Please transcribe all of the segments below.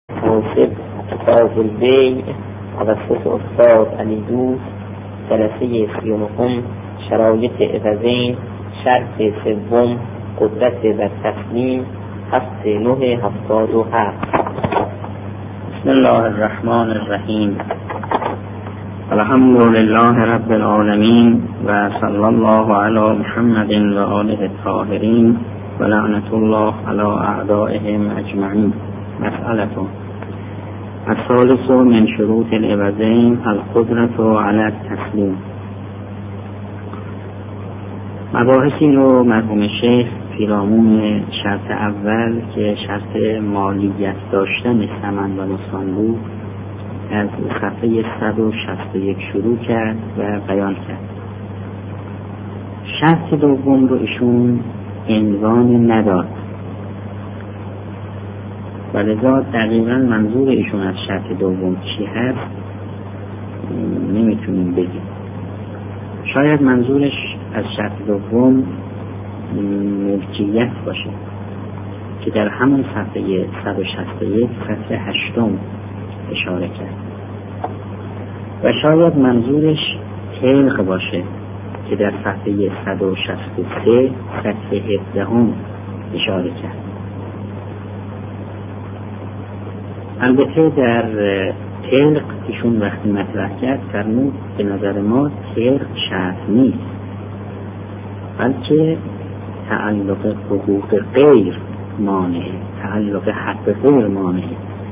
موسب کتاب البیع توسط استاد علی دوست، جلسه 39 شرایط عوضین، شرط سوم قدرت بر تسلیم، 7977. بسم الله الرحمن الرحیم. الحمد لله رب العالمین و صلی الله علی محمد و آله الطاهرین و لعنت الله علی اعدائهم اجمعین. مسئلتون الثالث من شروط العوضین القدرة علی التسلیم. مباحثی رو مرحوم شیخ پیرامون شرط اول که شرط مالیت داشتن ثمن و نقصان بود از صفحه 161 شروع کرد و بیان کرد. شرط دوم رو ایشون عنوان نداد و لذا دقیقا منظور ایشون از شرط دوم چی هست نمیتونیم بگیم. شاید منظورش از شرط دوم ملکیت باشه که در همون صفحه 161 سطر 8 اشاره کرد و شاید منظورش طلق باشه که در صفحه 163 سطر 17 اشاره کرد. البته در طلق ایشون وقتی مطرح کرد فرمود به نظر ما طلق شرط نیست بلکه تعلق حقوق غیر مانعه، تعلق حق غیر مانعه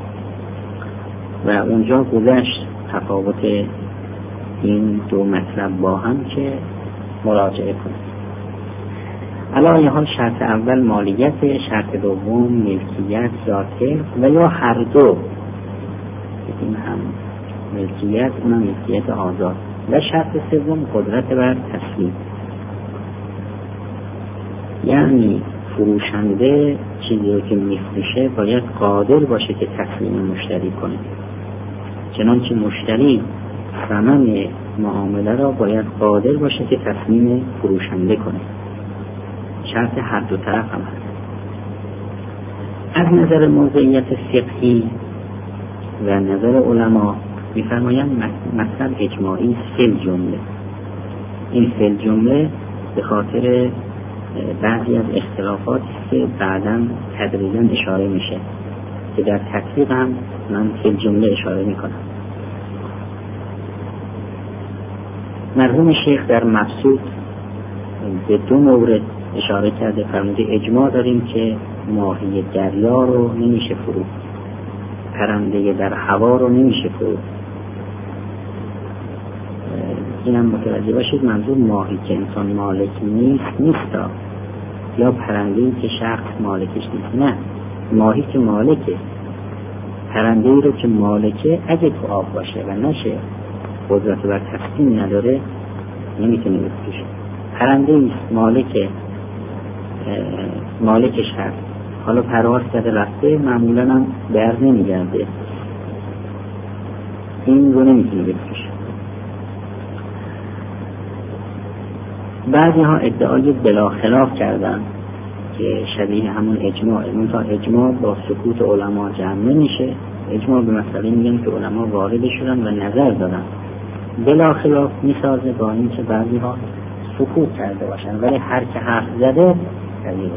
و اونجا گذشت تفاوت این دو مطلب با هم که مراجعه کنید. علی حال شرط اول مالیت، شرط دوم ملکیت یا طلق و یا هر دو، این هم ملکیت اونم ملکیت آزاد و شرط سوم قدرت بر تسلیم، یعنی فروشنده چیزی رو که میفروشه باید قادر باشه که تسلیم مشتری کنه، چنانچه مشتری ثمن معامله را باید قادر باشه که تسلیم فروشنده کنه. شرط هر دو طرف هم هست. از نظر موضوعیت فقهی و نظر علما می‌فرمایند مطلب اجماعی فی جمله. این فی جمله به خاطر بعضی از اختلافات که بعداً تدریجاً اشاره میشه که در تطبیق هم من فی جمله اشاره میکنم. مرحوم شیخ در مبسوط به دو مورد اشاره کرده. فرموده اجماع داریم که ماهی دریا رو نمیشه فروخت، پرنده در هوا رو نمیشه فروخت. اینم متوجه باشید منظور ماهی که انسان مالک نیستا یا پرنده‌ای که شخص مالکش نیست، نه، ماهی که مالکه. پرنده‌ای رو که مالکه اگه تو آب باشه و نشه قدرت بر تسلیم نداره نمیتونه بفروشه. پرنده‌ای مالکش هست، حالا پرواز کرده رفته، معمولاً هم بر نمیگرده، این رو نمیتونه بفروشه. بعضی ها ادعای بلاخلاف کردن که شبیه همون اجماعه، منتها اجماع با سکوت علما جمع نمیشه. اجماع به مسئله میگن که علما وارد شدن و نظر دادن. بلاخلاف میسازه با این که بعضی ها سکوت کرده باشن ولی هر که حرف زده دلیل.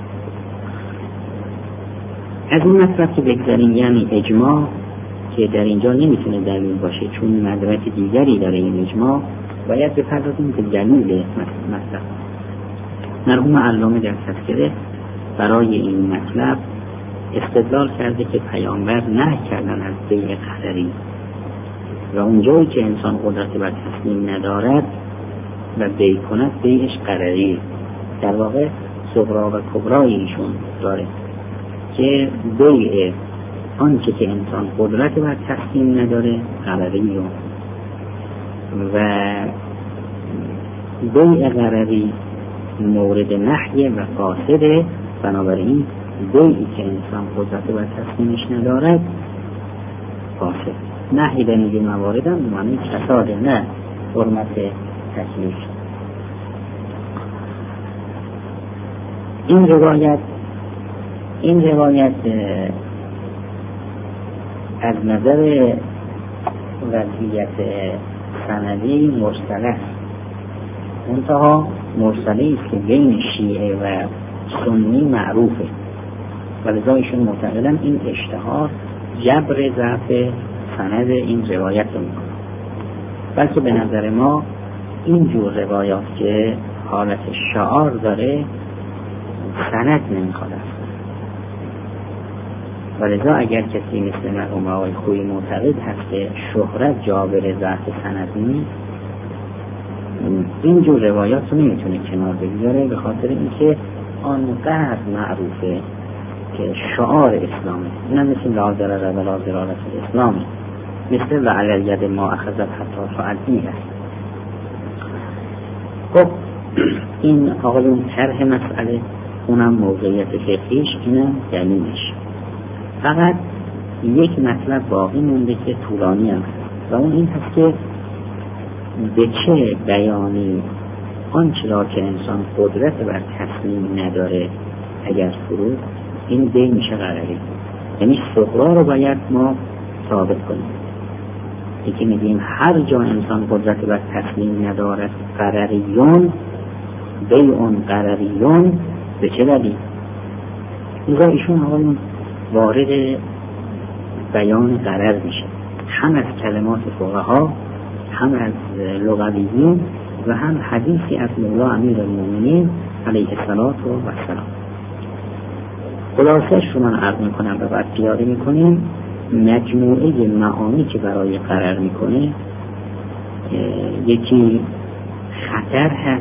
از این مطلب که بگذاریم یعنی اجماع که در اینجا نمیتونه دلیل باشه چون مدرک دیگری داره این اجماع، باید بپردازیم به دلیل مطلب. مرحوم علامه در تذکره برای این مطلب استدلال کرده که پیامبر نهی کردن از بیع قرری و اونجایی که انسان قدرت بر تسلیم ندارد و بیع کند بیعش قرری، در واقع صغرا و کبرای ایشون داره که بیع آنچه که انسان قدرت بر تسلیم نداره قرری و بیع غرری مورد نهی و فاسده. بنابراین بیعی که انسان قدرت بر تسلیمش ندارد فاسد. نهی در این موارد هم معنی فساده، نه حرمت تکلیف. این روایت از نظر وضعیت سندی مرسله است، منتها مرسله است که بین شیعه و سنی معروفه و لذا ایشون معتقدن این اشتهار جبر ضعف سند این روایت رو میکنه. بلکه به نظر ما این جور روایات که حالت شعار داره سند نمیخواد است و لذا اگر کسی مثل مرحوم آقای خویی معتقد هست که شهرت جابر ضعف سند نیست، این جور روایات رو نمیتونه کنار بگذاره، به خاطر اینکه آنقدر معروفه که شعار اسلامه. این هم مثل لا ضرر ولا ضرار اسلامه، مثل و علی الید ما اخذت حتی تعدی هست. خب این آقایون طرح مسئله، اونم موقعیت فقهیش، اینم دلیلش. فقط یک مطلب باقی مونده که طولانی هم هست و اون این هست که به چه بیانی آنچه را که انسان قدرت بر تسلیم نداره اگر فرود، این دی میشه قراری. یعنی صغرا رو باید ما ثابت کنیم. یکی میگیم هر جا انسان قدرت بر تسلیم نداره قراریون، بیعون قراریون، به چه دلیل؟ اینجا ایشون آقایون وارد بیان قرار میشه، هم از کلمات فقها، هم از لغویین و هم حدیثی از مولا امیرالمومنین علیه السلام. خلاصش رو من عرض میکنم و بعد پیاده میکنیم. مجموعه معانی که برای قرار میکنه، یکی خطر هست،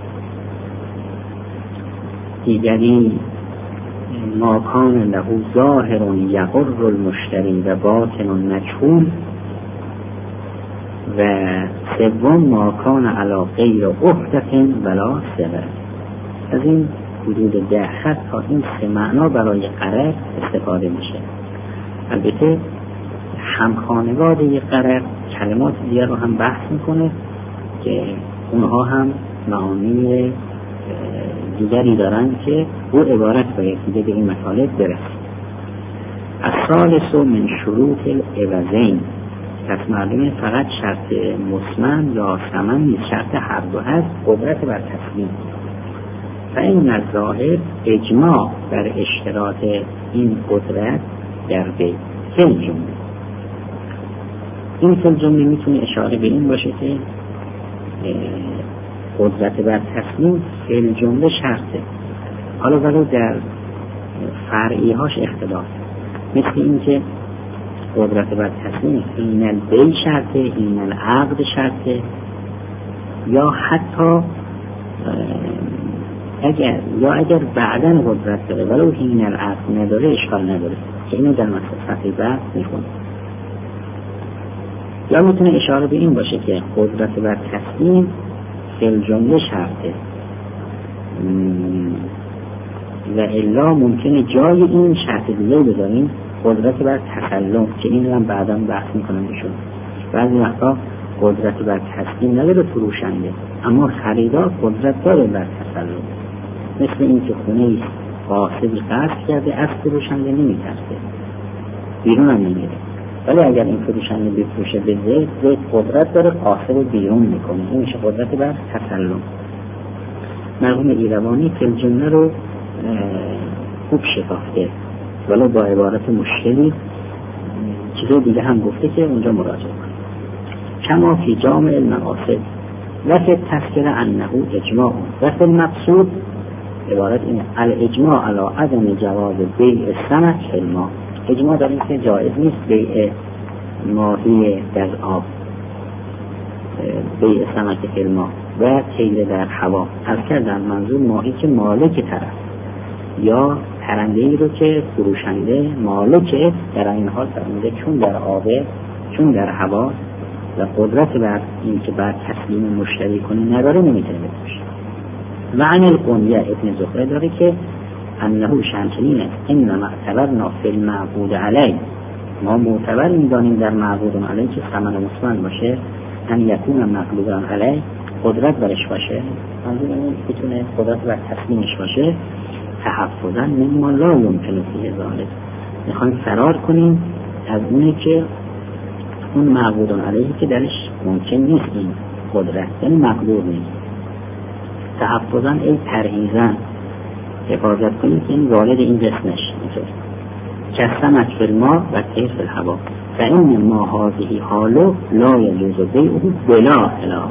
دیگری ماکان له ظاهر یغر المشتری و باطن مجهول، و سوم ماکان علی غیر عهدة ولا صغر. از این حدود 10 خط تا این 3 معنا برای قرار استفاده میشه. البته همخانواده قرار کلمات دیگر رو هم بحث میکنه که اونها هم معانی دیگری دارن که او عبارت باید دیگه به این مطالب برسه. الثالث من شروط العوضین، پس معلومه فقط شرط مسمن یا ثمن نیست، شرط هر دو هست، قدرت بر تسلیم. و این الظاهر اجماع بر اشتراط این قدرت در بیع فی جمله. این فی جمله میتونه اشاره به این باشه که قدرت بر تسلیم فی جمله شرطه. حالا ولو در فرعی هاش اختلاف، مثل این که قدرت بر تسلیم این البیع شرطه، این العقد شرطه، یا حتی اگر بعداً قدرت داره ولو این العقد نداره اشکال نداره، که اینو در صفحه بعد میخونه. یا میتونه اشاره به این باشه که قدرت بر تسلیم فی جمله شرطه و الا ممکنه جای این شرط دیگه بذاریم قدرت بر تسلم، که این هم بعدا بحث میکنم بشون. بعضی وقتا قدرت بر تسلیم نداره فروشنده، اما خریدار قدرت داره بر تسلم، مثل این که خونه ایست قاصدی قصد کرده از فروشنده نمیترسه، بیرون هم نمیره، ولی اگر این فروشنده بفروشه به زید قدرت داره قاصد بیرون میکنه، این میشه قدرت بر تسلم. مرحوم ایروانی جمله رو خوب شفافته، ولو با عبارت مشکلی چیزای دیگه هم گفته که اونجا مراجعه کنید. کما فی جامع المقاصد و فی تذکر انه اجماع و فی المقصود، عبارت اینه الاجماع علی عدم جواز بیع السمك فی الماء. اجماع در این که جایز نیست بیع ماهی در آب، بیع سمک فی الماء و طیر در هوا. از کردن منظور ماهی که مالک طرف یا پرنده‌ای رو که فروشنده مالکه، در این حال فرموده چون در آبه چون در هوا و قدرت بر این که بعد تسلیم مشتری کنه نداره نمیتونه بفروشه. و عن القنیه ابن زهره داره که انه شمسین است انما اعتبرنا فی المعقود علی، ما معتبر میدانیم در معقود علی که ثمن مسمن باشه، ان یکون مقلوبا علی قدرت برش باشه، منظور این بتونه قدرت بر تسلیمش باشه، تحفظا مما لا یمکن فیه ذلک، میخوایم فرار کنیم از اونه که اون معبود علیه که درش ممکن نیست این قدرت، یعنی مقدور نیست. تحفظاً ای پرهیزاً حفاظت کنید که این وارد این قسم نشید. کسمت فی الماء و طیر فی الهوا فإن ما هذه حاله لا یجوز بیعه بلا اله.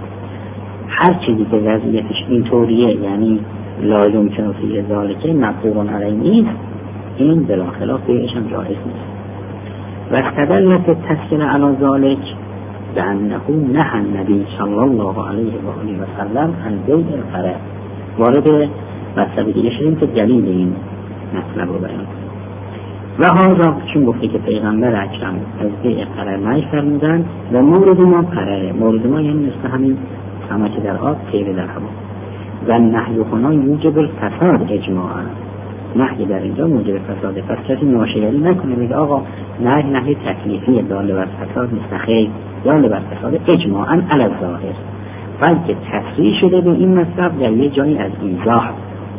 هر چیزی که وضعیتش اینطوریه، یعنی لا یمکن فیه ذلک، مقدور علیه نیست، این بلا خلاف بیعش هم جایز نیست. و استدلت التسکیل علی ذلک بأنه نهى النبی صلی الله علیه و آله و سلم عن بیع القرع. وارد مطلب دیگه شدیم که دلیل این مطلب رو بیان. و هذا چون گفته که پیغمبر اکرم از بیع قرع نهی فرمودن و مورد ما قرعه، مورد ما یعنی مثل همین سمک در آب، طیر در هوا. و نهی هنا یوجب الفساد اجماعا. نهی در اینجا موجب فساده، پس کسی ناشیاری نکنه بگه آقا نهی تکلیفی دال بر فساد نیست، خیر دال بر فساد اجماعا علی الظاهر، بلکه تصریح شده به این مطلب در یه جایی از ایضاح.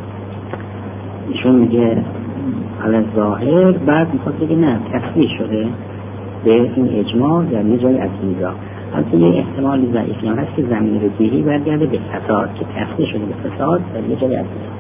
ایشون میگه علی الظاهر، بعد میخواد بگه نه تصریح شده به این اجماع در یه جایی از ایضاح. البته یه احتمال ضعیفی هست که زمین رجوعی برگرده به فساد، که تصریح شده به فساد در یه جایی از ایضاح.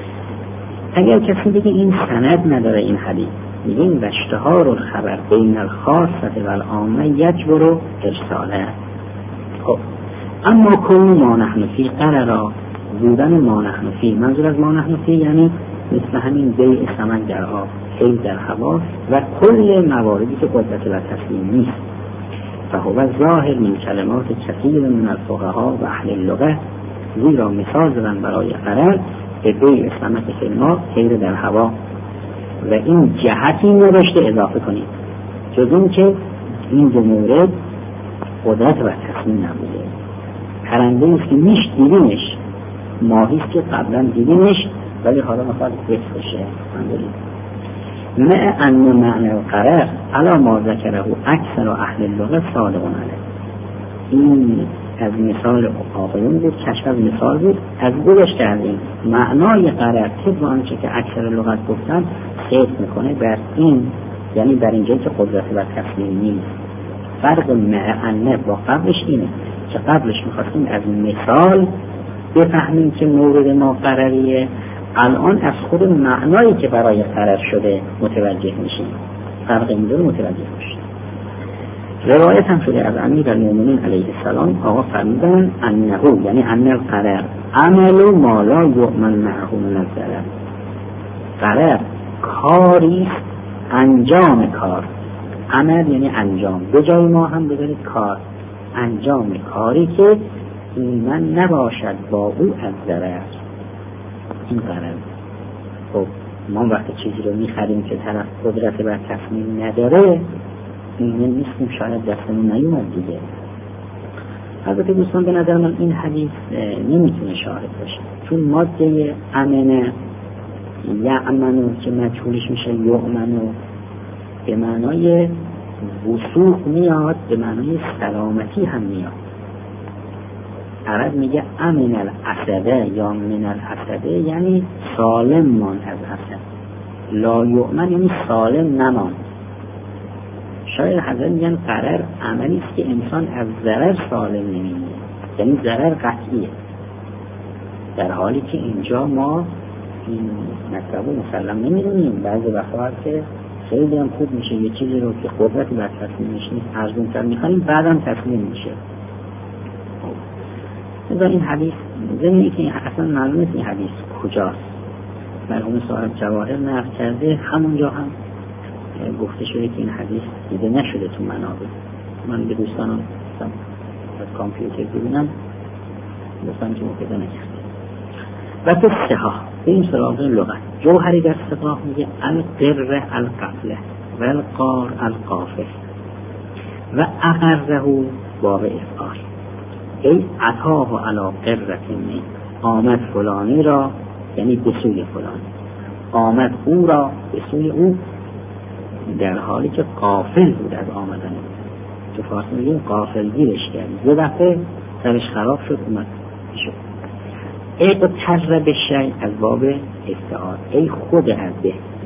اگر کسی بگه این سند نداره این حدیث، میگیم و اشتهار الخبر بین الخاصه و العامه یجبر ارساله. خب اما کل ما نحن فی قررا، بودن ما نحن فی، منظور از ما نحن فی یعنی مثل همین بیع سمک در آب، حیل در هوا و کل مواردی که قدرت و تسلیم نیست. فهو ظاهر من کلمات کثیر من الفقهاء و اهل اللغه، زیرا مثال زدن برای قرر به بیع سمک فی الماء، حیل در هوا، و این جهتی نداشته اضافه کنید جز این که این دو مورد قدرت و تصمیم نبوده. پرنده است که میش دیدینش، ماهی است که قبلا دیدینش ولی حالا میخواد بشه. نه ان معنی القرر علی ما ذکره اکثر اهل اللغه صادقون علیه. این از مثال آقایون بود، کشف از مثال بود، از گذشته از این معنای قرر طبق آنچه که اکثر لغت گفتن صدق میکنه بر این، یعنی در اینجایی که قدرت و تصمیم نیست. فرق معنی با قبلش اینه که قبلش میخواستیم از مثال بفهمیم که مورد ما قرریه، الان از خود معنایی که برای قرر شده متوجه میشیم. فرق این دو متوجه میشیم. روایت هم شده از امیرالمومنین علیه السلام، آقا فرمودن انه یعنی ان القرر عمل ما لا یؤمن معه من الضرر. قرر کاری، انجام کار. عمل یعنی انجام، به جای ما هم بذارید کار، انجام کاری که ایمن نباشد با او از ضرر. این قرر. خب ما وقتی چیزی رو میخریم که طرف قدرت بر تصمیم نداره، ایمن نیستیم، شاید دستمون نیومد دیگه. البته دوستان به نظر من این حدیث نمیتونه شاهد باشه، چون ماده امنه یعمنو که مجهولش میشه یؤمنو به معنای وثوق میاد، به معنای سلامتی هم میاد. عرب میگه امن العصبه یا من العصبه یعنی سالم مان از عصب، لا یؤمن یعنی سالم نمان. شاید حضرت میگن قرر عملی است که انسان از ضرر سالم نمیمونه، یعنی ضرر قطعیه، در حالی که اینجا ما این مطلب مسلم نمیدونیم. بعضی وقتا که خیلی هم خوب میشه یه چیزی رو که قدرتی بر تصمیمش نیست ارزون تر میخوانیم، بعدم تصمیم میشه. مثلا این حدیث زمینی که اصلا معلوم نیست این حدیث کجاست. مرحوم صاحب جواهر نقل کرده، همونجا هم گفته شده که این حدیث دیده نشده تو منابع. من به دوستانم از کامپیوتر ببینم دوستان که پیدا نکرده. و تو سها به این سراغ لغت جوهری در سقاح میگه القر القفله و القار القافه و اقره باب افعال، ای عطاه علی قرتنی، آمد فلانی را یعنی به سوی فلان، آمد او را به سوی او، در حالی که غافل بود از آمدن. تو فارسی میگیم غافل گیرش کرد، یه دفعه سرش خراب شد اومد شد. ای قطر به شیء از باب افتعال، ای خود از به،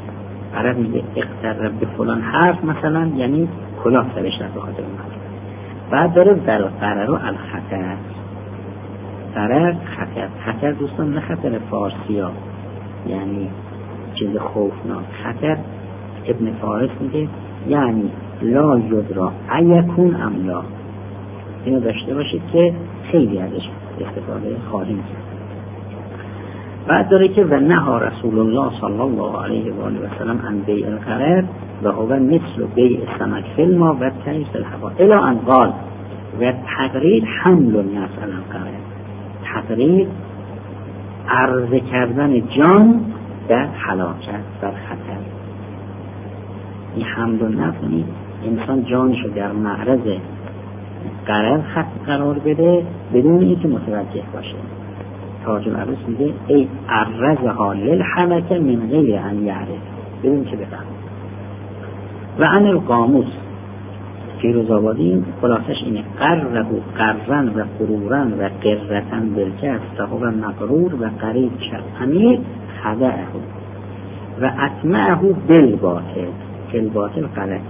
عرب میگه اقترب به فلان حرف مثلا، یعنی کلاه سرش رفت به خاطر اون حرف. بعد داره ضرر و الخطر. ضرر خطر. خطر دوستان نه خطر فارسی ها، یعنی چیز خوفناک. خطر ابن فارس میگه یعنی لا یدرا ایکون ام لا. اینو داشته باشید که خیلی ازش استفاده خواهیم کرد. بعد داره که و نهى رسول الله صلی الله علیه و آله و سلم عن بیع الغرر و هو مثل بیع السمک فی الماء و تیس الهوا الی ان قال و تقریر حمل الناس علی الغرر. تقریر عرضه کردن جان در هلاکت، در خطر. این حمل الناس یعنی انسان جانشو در معرض غرر قرار بده بدون اینکه متوجه باشه. تاج العروس میگه ای عرضها للحلقه من غیر ان یعرف، بدون که بفهم. و عن القاموس فیروزآبادی خلاصش اینه قره قرن و قرورن و قرتن بالکس فهو مقرور و قریب شرعی خدعه و اطمعه بالباطل که الباطل غلطه.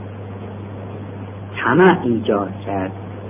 طمع ایجاد کرد،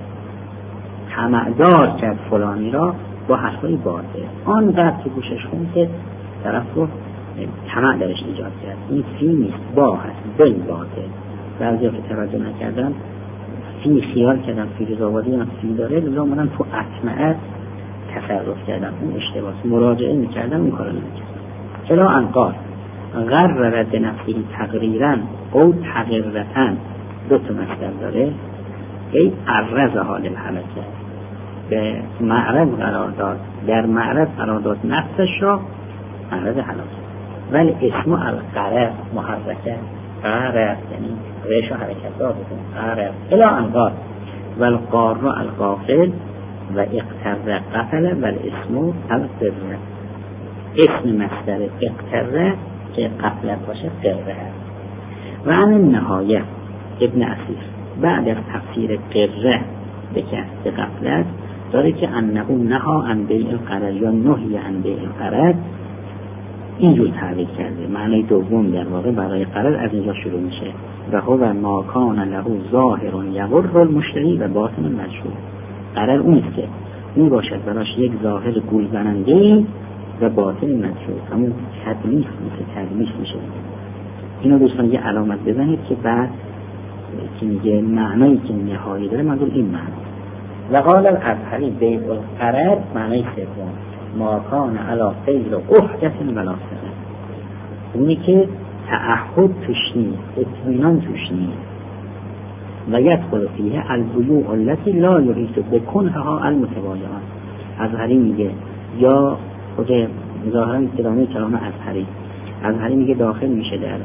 طمعدار کرد فلانی را با حرفای باطل، آنقدر که گوشش خون که طرف رو طمع درش ایجاد کرد. این فی نیست، با هست، بالباطل. بعضی ها که توجه نکردن فی خیال کردن فیروزآبادی هم فی داره، لذا منم تو اطمعه تصرف کردن. اون اشتباهه. مراجعه میکردن اون کارو نمیکردن. الا انقال غرر بنفسه تقریرا او تقریرتن، دو تا مصدر داره. ای عرض حال الحلقه، به معرض قرار داد، در معرض قرار داد نفسش را معرض حلقه. ولی اسم القرر محرکه، قرر یعنی ریش و حرکت دار بکن، قرر. الا انقال والقار الغافل و اقتر قتل و الاسم القره. اسم مصدر اقتر که قتلت باشه قره هست. و عن النهایه ابن اسیر بعد از تفسیر قره به کسب قتلت داره که انه نها عن بیع القرر یا نهی عن بیع القرر اینجور تعبیر کرده. معنی دوم در واقع برای قرر از اینجا شروع میشه و هو ما کان له ظاهر یغر المشتری و باطن مجهول. قرر اونیست که می باشد براش یک ظاهر گول زننده و باطن مجهول، همون تدلیس مثل تدلیس میشه. اینو دوستان یه علامت بزنید که بعد که میگه معنایی که نهایی داره منظور این معنی. و قال الازهری بیع القرر معنی سوم ما کان علی غیر عهدة ولا صدق، اونی که تعهد توش نیست، اطمینان توش نیست. و یدخل فیه البیوع التي لا یحیط بکنها المتبایعان. ازهری میگه یا خود ظاهرا کلامه کلام ازهری میگه داخل میشه در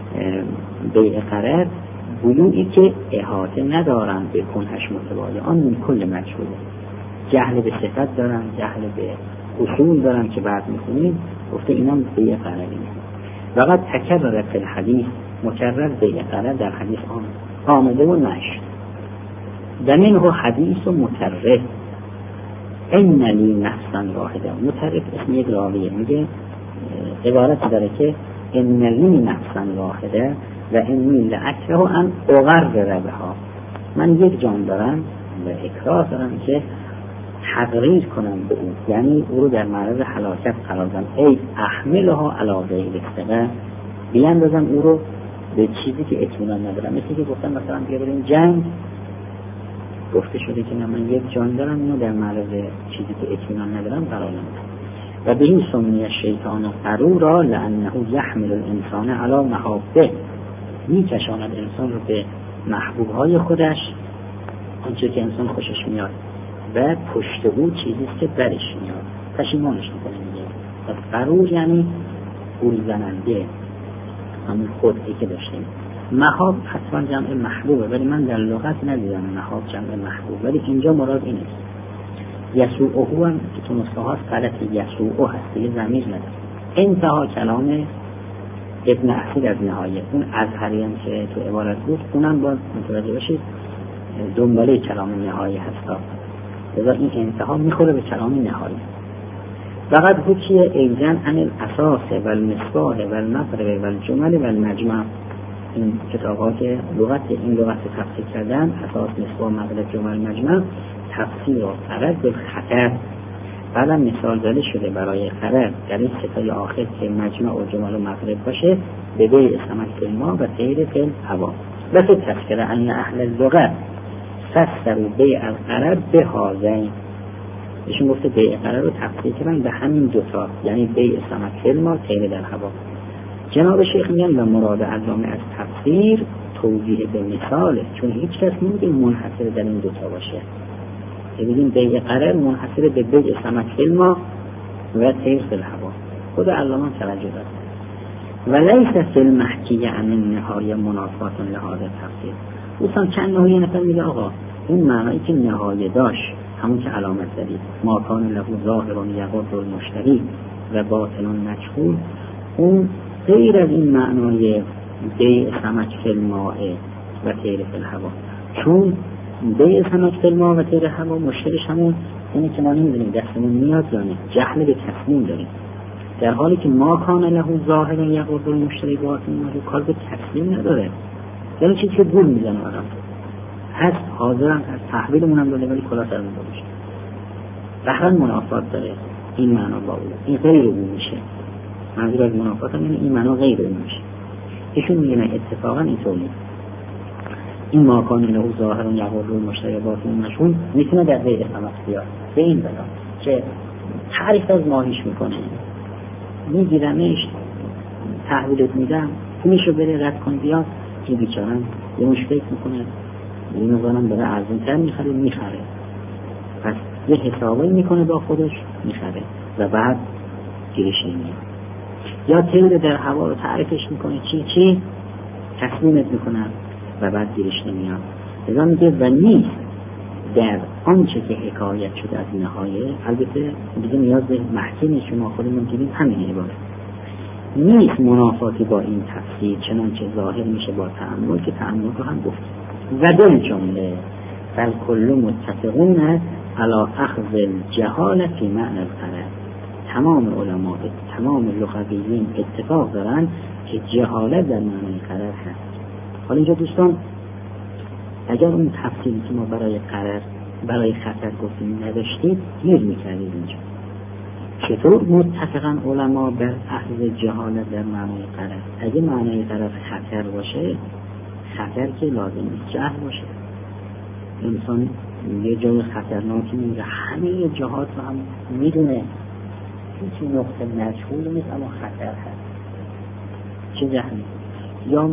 بیع قرر بیوعی که احاطه ندارن به کنهش متبایعان من کل مجهوله، جهل به صفت دارن، جهل به اصول دارن که بعد میخونیم گفته اینم بیع قرری نیست. وقت تکرر فی الحدیث مکرر بیع قرر در حدیث آمده و نشد. و منه حدیث و مترف این لی نفسا واحده. مترف اسم یک راویه، میگه عبارت داره که این لی نفسا واحده و اینی لأکره ان اغرر بها. من یک جان دارم و اکراه دارم که تقریر کنم به او، یعنی او رو در معرض هلاکت قرار دادم. ای احملها علی غیر الثقه، بیاندازم او رو به چیزی که اطمینان ندارم. مثل که گفتم مثلا بیا بریم جنگ، گفته شده که من یک جان دارم، اینو در معرض چیزی که اطمینان ندارم قرار ندارم. و به این سمیه شیطان قرورا لانه یحمل الانسان علی محابه، میکشاند انسان رو به محبوبهای خودش، آنچه که انسان خوشش میاد، و پشت او چیزیست که برش میاد، پشیمانش میکنه. میگه پس قرور یعنی گول زننده، همون خودی که داشتیم. محاب حتما جمع محبوبه، ولی من در لغت ندیدم محاب جمع محبوب، ولی اینجا مراد اینه. یسوعه هم که تو نسخه هاست غلطه، یسوعه هست، یه ضمیر نداره. انتها کلام ابن اسیر از نهایه، اون ازهری هم که تو عبارت بود اونم باز متوجه باشید دنباله کلام نهایه هستا، لذا این انتها میخوره به کلام نهایه. فقط حکی ایزن عن الاساس و المصباح و المغرب و الجمل و المجمع. این کتابات لغت، این لغت تفسیر کردن، اساس، مصباح، مغرب، جمل، مجمع، تفسیر و قرار به خطر. بعدا مثال داده شده برای قرار در این ستای آخر که مجمع و جمل و مغرب باشه به بیع سمک فی الماء و طیر فی الهوا. بس تذکر ان اهل اللغت فسروا بیع القرار به هذین. ایشون گفته بیع قرار رو تفسیر کردن به همین دوتا، یعنی بیع سمک فی الماء، طیر در هوا. جناب شیخ میگن و مراد علامه از تفسیر توضیح به مثاله، چون هیچ کس نمیگه منحصر در این دوتا باشه. ببینیم بیع قرار منحصر به بیع سمک فی الماء و طیر فی الهوا. خود علامه توجه داد. و لیس فی المحکی عن النهایه منافات لهذا تفسیر. دوستان چند نهایه نفر میگه آقا اون معنایی که نهایه داشت، همون که علامت زدید، ما کان له ظاهر یغض المشتری و باطن مجهول، اون غیر از این معنای بیع سمک فی الماء و طیر فی الهوا. چون بیع سمک فی الماء و طیر هوا مشکلش همون اینه که ما نمیدونیم دستمون میاد یا نه، جهل به تصمیم داریم، در حالی که ما کان له ظاهر یغض المشتری باطن مجهول کار به تصمیم نداره، یعنی چیزی که گول میزنه آدم هست، حاضرن از تحویلمون هم داده ولی کلا سر میشه. بحران منافات داره این معنا با اون، این غیر اون میشه. منظور از منافات هم این معنا غیر اون میشه. ایشون میگن اتفاقا اینطوری این ما کان له ظاهر یغض المشتری باطن مجهول میتونه در غیر سمک بیاد به این بنا که تعریف از ماهیش میکنه، میگیرنش تحویلت میدم پولشو بره رد کن بیاد، که بیچارن یه مش فکر میکنه این نظرم داره ارزونتر میخره، پس یه حسابی میکنه با خودش میخره و بعد گیرش نمیاد. یا طیر در هوا رو تعریفش میکنه چی تصمیمت میکنه و بعد گیرش نمیاد. لذا میگه و نیست در آنچه که حکایت شده از نهایه، البته دیگه نیاز به محکمی شما خودمون گیریم همین عبارت نیست منافاتی با این تفسیر، چنانچه ظاهر میشه با تأمل که تأمل رو هم گفت. و در جمله فالکل متفقون علی اخذ الجهالة فی معنی القرار. تمام علما، تمام لغویین اتفاق دارن که جهالت در معنی قرار هست. حالا اینجا دوستان اگر اون تفسیری که ما برای قرار، برای خطر گفتیم نداشتید گیر میکردید اینجا. چطور متفقاً علما بر اخذ جهالت در معنی قرار؟ اگه معنی قرار خطر باشه، خطر که لازم نیست جهل باشه. انسان یه جای خطرناکی میره، همه جهات رو هم میدونه، هیچ نقطه مجهول نیست اما خطر هست، چه جهلی؟ یا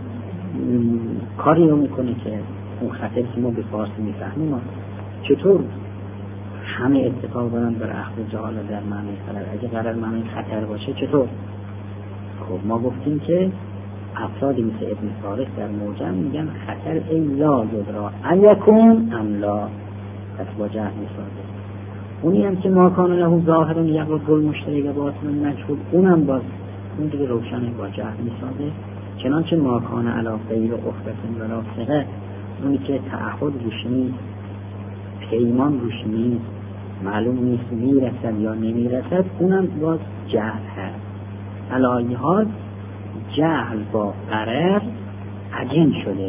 کاری رو میکنه که اون خطر که ما به فارسی میفهمیم چطور همه اتفاق دارن بر اخذ جهالت در معنی قرار؟ اگه قرار معنی خطر باشه چطور؟ خب ما گفتیم که افرادی مثل ابن فارس در موجم میگن خطر ای لا یدرا ایکون ام لا، پس با جهل میسازه. اونی هم که ما کان له ظاهر یغض المشتری و باطن مجهول، اونم باز اون دیگه روشنه با جهل میسازه. چنانچه ما کان علی غیر اخرة ولا ثقة، اونی که تعهد روش نیست، پیمان روش نیست، معلوم نیست میرسد یا نمیرسد، اونم باز جهل هست. علی حال جهل با قرار عجین شده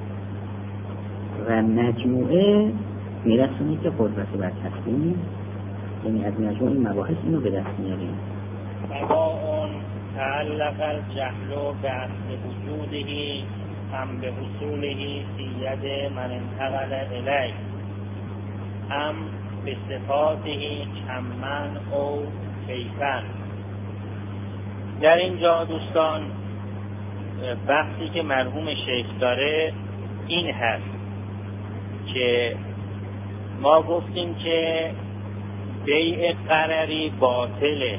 و مجموعه میرسونی که قدرت بر تصمیم، یعنی از مجموعه این مباحث اینو به دست میاریم. سواء تعلق الجهل بأصل وجوده ام به حصوله فی ید من انتقل الیه ام به صفاته کمن او کیفن. در اینجا دوستان بحثی که مرحوم شیخ داره این هست که ما گفتیم که بیع قراری باطله،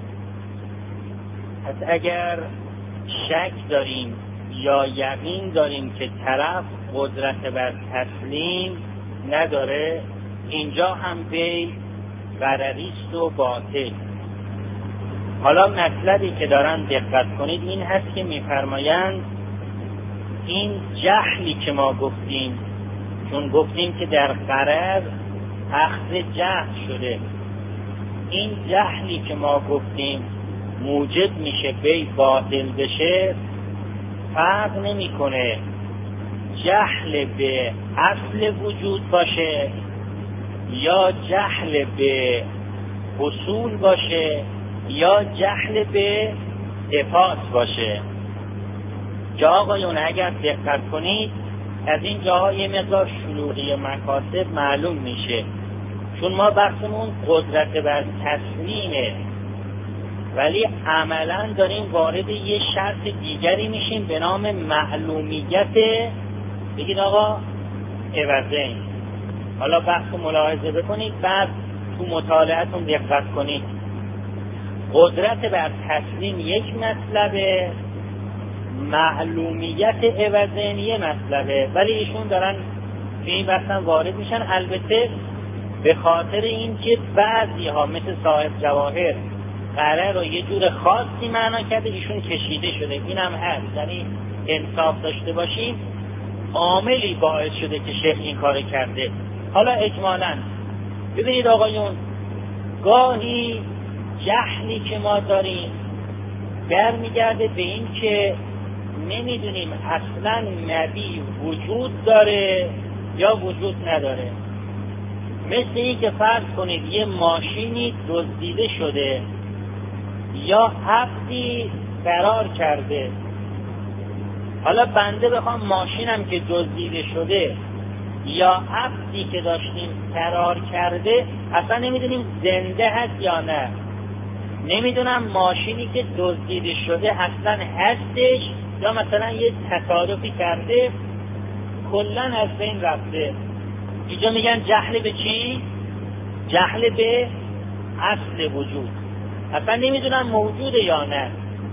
پس اگر شک داریم یا یقین داریم که طرف قدرت بر تسلیم نداره، اینجا هم بیع قراریست و باطل. حالا مطلبی که دارن دقت کنید این هست که میفرمایند این جهلی که ما گفتیم، چون گفتیم که در قرار اخذ جهل شده، این جهلی که ما گفتیم موجب میشه بی باطل بشه، فرق نمیکنه جهل به اصل وجود باشه یا جهل به اصول باشه یا جهل به صفات باشه. که آقایون اگر دقت کنید از این جاها یه مقدار شلوغی مکاتب معلوم میشه، چون ما بحثمون قدرت بر تسلیمه، ولی عملا داریم وارد یه شرط دیگری میشیم به نام معلومیت، بگید آقا، عوضین. حالا بحث ملاحظه بکنید، بعد تو مطالعهتون دقت کنید. قدرت بر تسلیم یک مطلبه، معلومیت عوضین یه مطلبه، ولی ایشون دارن به این بحث وارد میشن. البته به خاطر اینکه بعضی ها مثل صاحب جواهر قرار رو یه جور خاصی معنا کرده، ایشون کشیده شده. این هم هست، یعنی انصاف داشته باشیم، عاملی باعث شده که شیخ این کار کرده. حالا اجمالاً ببینید آقایون، گاهی جهلی که ما داریم برمیگرده به این که نمیدونیم اصلا نبی وجود داره یا وجود نداره. مثل این که فرض کنید یه ماشینی دزدیده شده یا عبدی فرار کرده. حالا بنده بخوام ماشینم که دزدیده شده یا عبدی که داشتیم فرار کرده اصلا نمیدونیم زنده هست یا نه، نمیدونم ماشینی که دزدیده شده اصلا هستش یا مثلا یه تصادفی کرده کلا از بین رفته. اینجا میگن جهل به چی؟ جهل به اصل وجود، اصلا نمیدونم موجوده یا نه،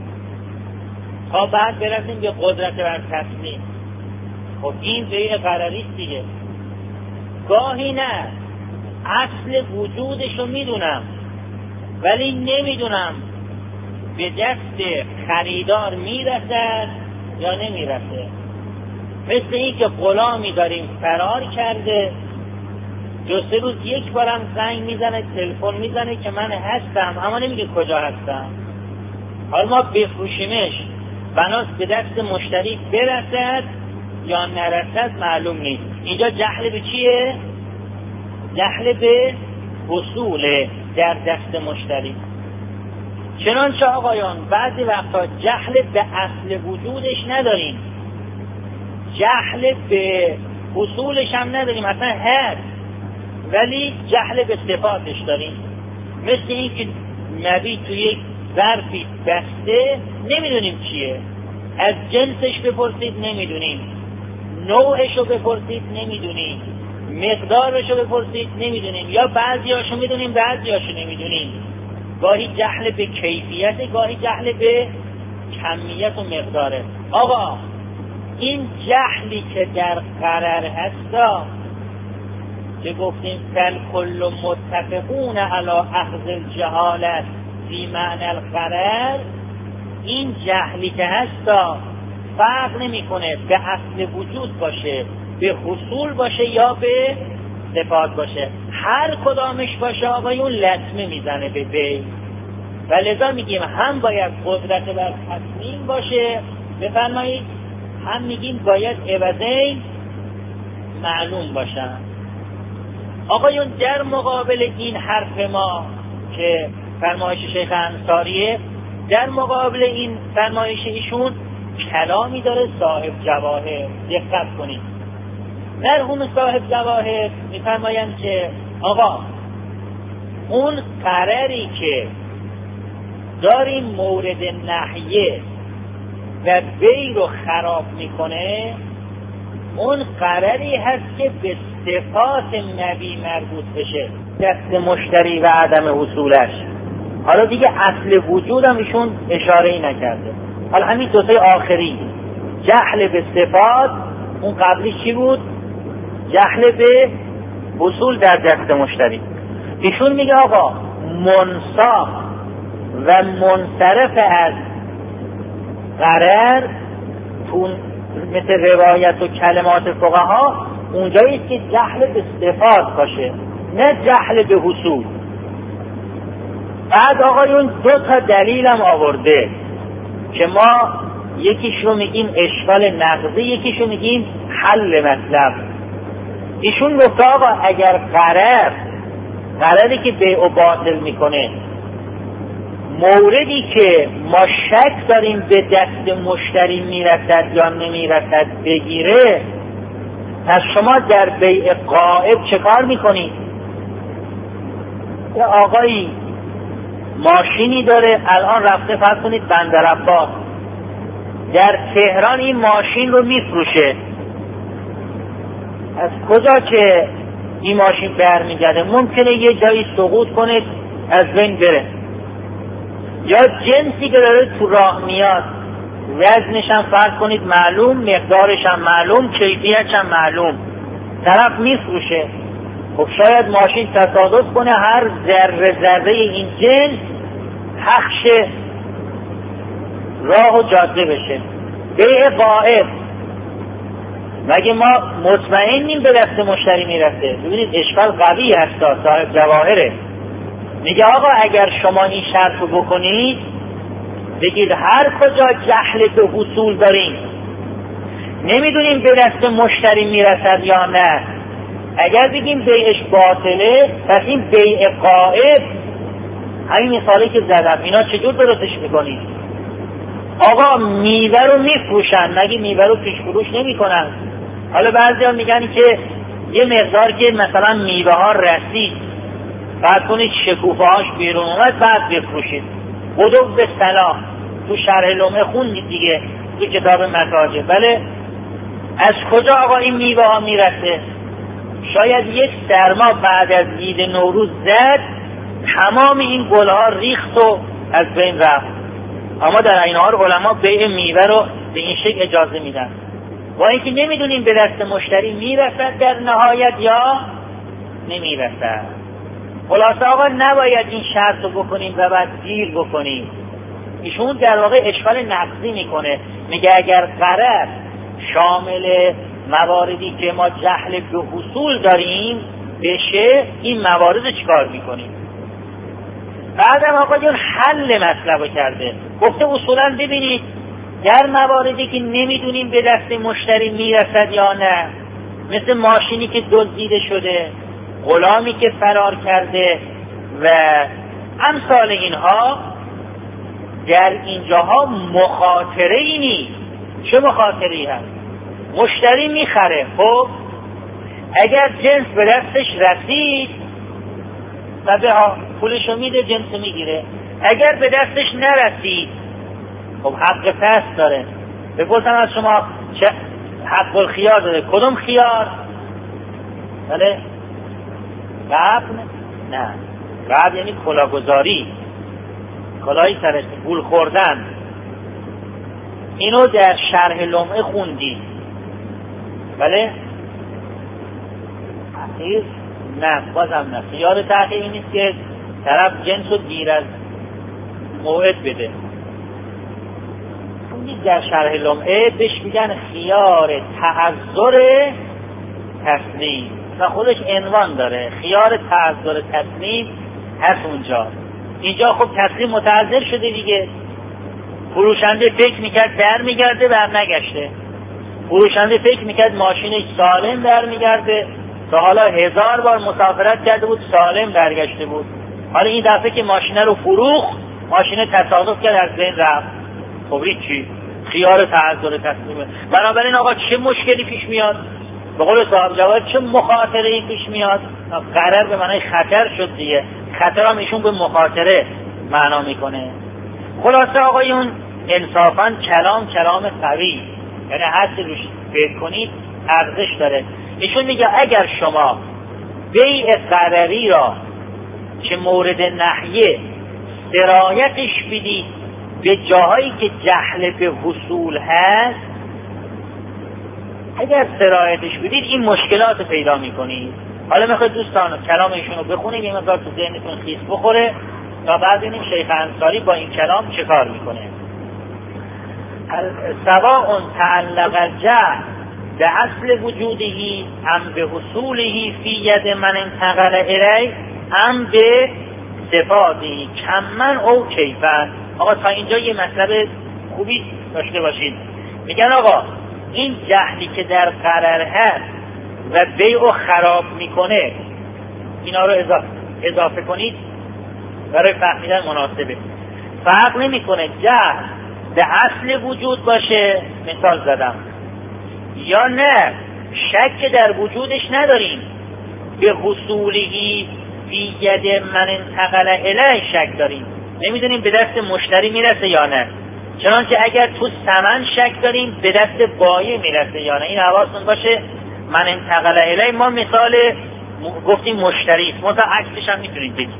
تا بعد برسیم به قدرت بر تسلیم. خب این غیر قراری دیگه. گاهی نه، اصل وجودشو میدونم ولی نمیدونم به دست خریدار میرسد یا نمیرسه. مثل این که غلامی داریم فرار کرده، 2-3 روز یک بارم زنگ میزنه، تلفن میزنه که من هستم، اما نمیگه کجا هستم. حالا ما بفروشیمش، بناست به دست مشتری برسد یا نرسد معلوم نیست. اینجا جهل به چیه؟ جهل به اصول در دست مشتری. چنانچه آقایان بعضی وقتا جهل به اصل وجودش نداریم، جهل به اصولش هم نداریم، اصلا هست ولی جهل به صفاتش داریم. مثل این که نبی توی یک ظرفی بسته، نمیدونیم چیه، از جنسش بپرسید نمیدونیم، نوعشو بپرسید نمیدونیم، مقدارشو بپرسید نمیدونیم، یا بعضیاشو میدونیم بعضیاشو نمیدونیم. گاهی جهل به کیفیت، گاهی جهل به کمیت و مقداره. آقا این جهلی که در قرر هستا که گفتیم کل متفقون علی اخذ الجهالت فی معنی القرر، این جهلی که هستا فرق نمیکنه به اصل وجود باشه، به حصول باشه یا به صفات باشه، هر کدامش باشه آقایون لطمه میزنه به بی. و لذا میگیم هم باید قدرت بر تسلیم باشه، بفرمایید، هم میگیم باید عوضین معلوم باشن. آقایون در مقابل این حرف ما که فرمایش شیخ انصاریه، در مقابل این فرمایش ایشون کلامی داره صاحب جواهر. دقت کنید، مرحوم صاحب جواهر میفرمایند که آقا اون قراری که داریم مورد نهیه و بی رو خراب میکنه، اون قراری هست که به صفات نبی مربوط بشه، دست مشتری و عدم حصولش. حالا دیگه اصل وجود هم ایشون اشاره نکرده. حالا همین دوتای آخری، جهل به صفات، اون قبلی چی بود؟ جهل به حصول در دست مشتری. ایشون میگه آقا منصاف و منصرف از قرار مثل روایت و کلمات فقها اونجاییست که جهل به صفات باشه، نه جهل به حصول. بعد آقایون 2 تا دلیل هم آورده که ما یکیش رو میگیم اشکال نقضی، یکیش رو میگیم حل مطلب. ایشون گفت آقا اگر قراری که بیع و باطل میکنه موردی که ما شک داریم به دست مشتری میرسد یا نمیرسد بگیره، پس شما در بیع غائب چه کار میکنید؟ یه آقایی ماشینی داره، الان رفته فرض کنید بندرعباس، در تهران این ماشین رو میفروشه. از کجا که این ماشین برمیگرده ممکنه یه جایی سقوط کنه از بین بره، یا جنسی که داره تو راه میاد وزنش هم فرض کنید معلوم، مقدارش هم معلوم، کیفیتش هم معلوم، طرف میفروشه. خب شاید ماشین تصادف کنه هر ذره این جنس پخش راه و جاده بشه. بیع غائب مگه ما مطمئنیم به دست مشتری میرسه؟ ببینید اشکال قوی هست، صاحب جواهره. میگه آقا اگر شما این شرط رو بکنید، بگید هر کجا جهل به حصول داریم، نمیدونیم به دست مشتری میرسد یا نه، اگر بگیم بیعش باطله، پس این بیع غائب، همین مثالی که زدم، اینا چجور درستش میکنید؟ آقا میوه رو میفروشن، مگه میوه رو پیش فروش نمیکنن؟ حالا بعضیا میگن که یه مقدار که مثلا میوه ها رسید، بعد کنید شکوفه هاش بیرون اومد بعد بفروشید. قدوم به سلام تو شرح لمعه خوندید دیگه، تو کتاب متاجر. بله، از کجا آقا این میوه ها میرسه؟ شاید یک سرما بعد از عید نوروز زد، تمام این گل ها ریخت و از بین رفت. اما در این حال علما بیع میوه رو به این شکل اجازه میدن، با اینکه نمیدونیم به دست مشتری میرسد در نهایت یا نمیرسد. خلاصه آقا نباید این شرط رو بکنیم و بعد گیر بکنیم. ایشون در واقع اشکال نقضی میکنه، میگه اگر غرض شامل مواردی که ما جهل به حصول داریم بشه، این موارد چیکار میکنیم؟ بعدم آقایون حل مطلب کرده، گفته اصولا ببینید در مواردی که نمیدونیم به دست مشتری میرسد یا نه، مثل ماشینی که دزدیده شده، غلامی که فرار کرده و امثال اینها، در اینجاها مخاطره ای نیست. چه مخاطره ای هست؟ مشتری میخره، خب اگر جنس به دستش رسید و به پولشو میده، جنس میگیره. اگر به دستش نرسید، خب حق پس داره. بپرسم از شما چه حق الخیار داره؟ کدوم خیار؟ بله، قبل؟ نه، قبل یعنی کلاهگذاری، کلاهی سرش گول خوردن. اینو در شرح لمعه خوندی. بله؟ تأخیر؟ نه، بازم نه. خیار تأخیر این نیست که طرف جنس رو دیر از موعد بده. در شرح لمعه بهش میگن خیار تعذر تسلیم و خودش عنوان داره، خیار تعذر تسلیم هست اونجا. اینجا خب تسلیم متعذر شده دیگه، فروشنده فکر میکرد برمیگرده، برنگشته. فروشنده فکر میکرد ماشینش سالم برمیگرده، تا حالا 1000 بار مسافرت کرده بود سالم برگشته بود. حالا این دفعه که ماشینه رو فروخت، ماشینه تصادف کرد از بین رفت. خب چی؟ خیار تعذر تسلیمه. بنابراین آقا چه مشکلی پیش میاد؟ به قول صاحب جواد چه مخاطره پیش میاد؟ قرار به معنی خطر شد دیگه. خطر هم ایشون به مخاطره معنا میکنه. خلاصه آقایون انصافا کلام قوی، یعنی حتی روش فکر کنید ارزش داره. ایشون میگه اگر شما بیع قراری را که مورد نهیه سرایتش بدید به جاهایی که جهل به حصول هست، اگر سرایتش بدید این مشکلات پیدا میکنید. حالا میخواید دوستان کلام ایشون رو بخونید، یه مقدار تو ذهنتون خیس بخوره تا بعد ببینیم شیخ انصاری با این کلام چه کار میکنه. سواء تعلق الجهل به اصل وجودهی ام به حصوله فی ید من انتقل الی ام به صفاتی کمن او کیفن. آقا تا اینجا یه مطلب خوبی داشته باشید. میگن آقا این جهلی که در قرر هست و بیع و خراب میکنه، اینا رو اضافه کنید برای فهمیدن مناسبه. فرق نمیکنه جهل به اصل وجود باشه، مثال زدم، یا نه شک در وجودش نداریم، به حصولی فی ید من انتقل الیه شک داریم، نمیدونیم به دست مشتری میرسه یا نه. چنانچه اگر تو ثمن شک داریم به دست بایع میرسه یا نه. این حواستون باشه. من انتقل الیه ما مثال گفتیم مشتری، مثلا عکسش هم میتونید بگید.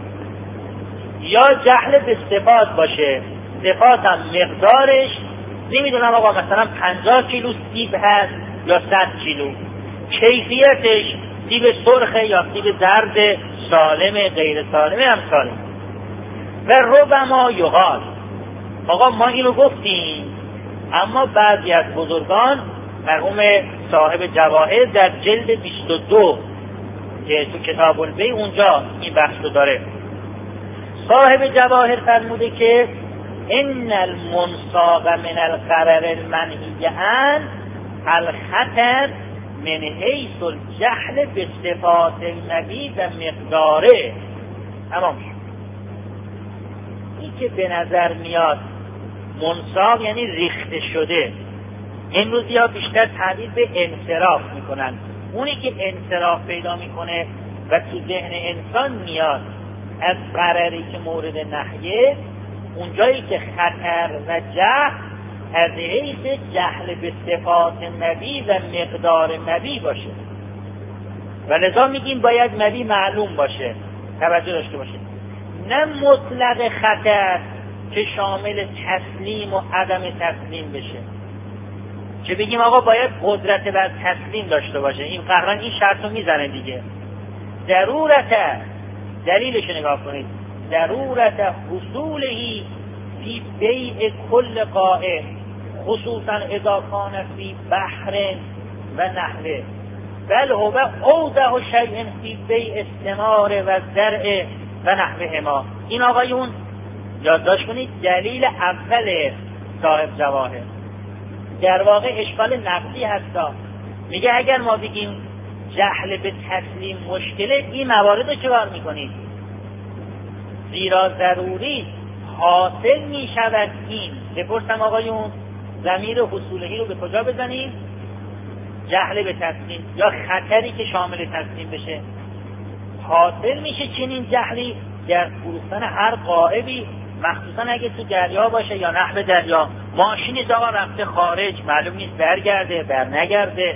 یا جهل به صفات باشه، صفات هم مقدارش نمیدونم آقا مثلا 50 کیلو سیب هست یا 100 کیلو، کیفیتش سیب سرخه یا سیب زرد، سالمه غیر سالمه هم سالم. و ربما یقال، آقا ما اینو گفتیم اما بعضی از بزرگان، مرحوم صاحب جواهر در جلد 22 که تو کتاب البیع اونجا این بحث رو داره، صاحب جواهر فرموده که ان المنصاب من القرر المنهی عن الخطر من حیث الجهل به صفات النبی و مقداره. تمام شد. این که به نظر میاد منصاب یعنی ریخته شده، امروزی ها بیشتر تعبیر به انصراف میکنن. اونی که انصراف پیدا میکنه و تو ذهن انسان میاد از قراری که مورد نهیه، اونجایی که خطر و جهل از حیث جهل به صفات نبی و مقدار نبی باشه. و لذا میگیم باید نبی معلوم باشه، توجه داشته باشه، نه مطلق خطر که شامل تسلیم و عدم تسلیم بشه، که بگیم آقا باید قدرت بر تسلیم داشته باشه. این قهران این شرط رو میزنه دیگه. ضرورت، دلیلش نگاه کنید، ضرورت حصولهی فی بیع کل قائم خصوصا اذا کان فی بحر و نحوه، بل هو اوضح شیء فی بیع الثمار و زرع و نحوه ما. این آقایون یادداشت کنید دلیل اول صاحب جواهر در واقع اشکال نقدی هستا. میگه اگر ما بگیم جهل به تسلیم مشکله، این موارد رو چکار میکنید؟ زیرا ضروری حاصل میشود. این بپرسم آقایون ضمیر حصولهی رو به کجا بزنیم؟ جهل به تسلیم یا خطری که شامل تسلیم بشه. حاصل میشه چنین جهلی در فروختن هر غائبی، مخصوصا اگه تو دریا باشه یا نحو دریا، ماشینی آقا رفته خارج، معلوم نیست برگرده بر نگرده،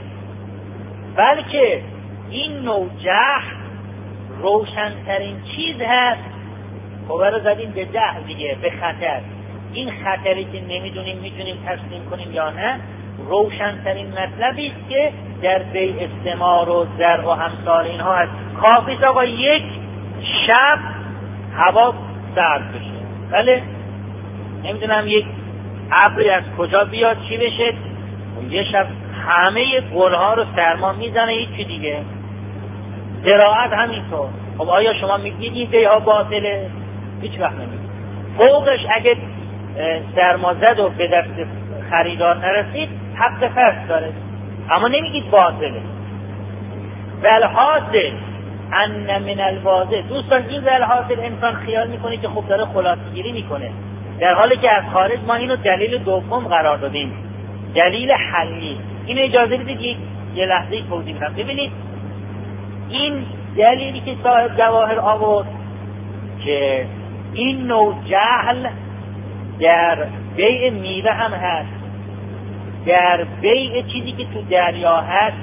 بلکه این نوع جهل روشنترین چیز هست. خب رو زدیم به جهل دیگه، به خطر. این خطری که نمیدونیم میتونیم تسلیم کنیم یا نه، روشنترین مطلبی است که در بیع استثمار و زرع و امثال اینها هست. کافیست آقا یک شب هوا سرد بشه، بله نمیدونم یک ابری از کجا بیاد چی بشه، یه شب همه گلها رو سرما میزنه، هیچی دیگه. زراعت همینطور. خب آیا شما میگید این بیعها باطله؟ هیچ وقت نمیگید. فوقش اگه سرما زد و به دست خریدار نرسید حق فسخ داره، اما نمیگید باطله. والحاصل ان من الواضح، دوستان این والحاصل انسان خیال میکنه که خب داره خلاصه‌گیری میکنه، در حالی که از خارج ما اینو دلیل دوم قرار دادیم، دلیل حلی. این اجازه بدید یه لحظه توضیح بدم. ببینید این دلیلی که صاحب جواهر آورد که این نوع جهل در بیع میوه هم هست، در بیع چیزی که تو دریا هست.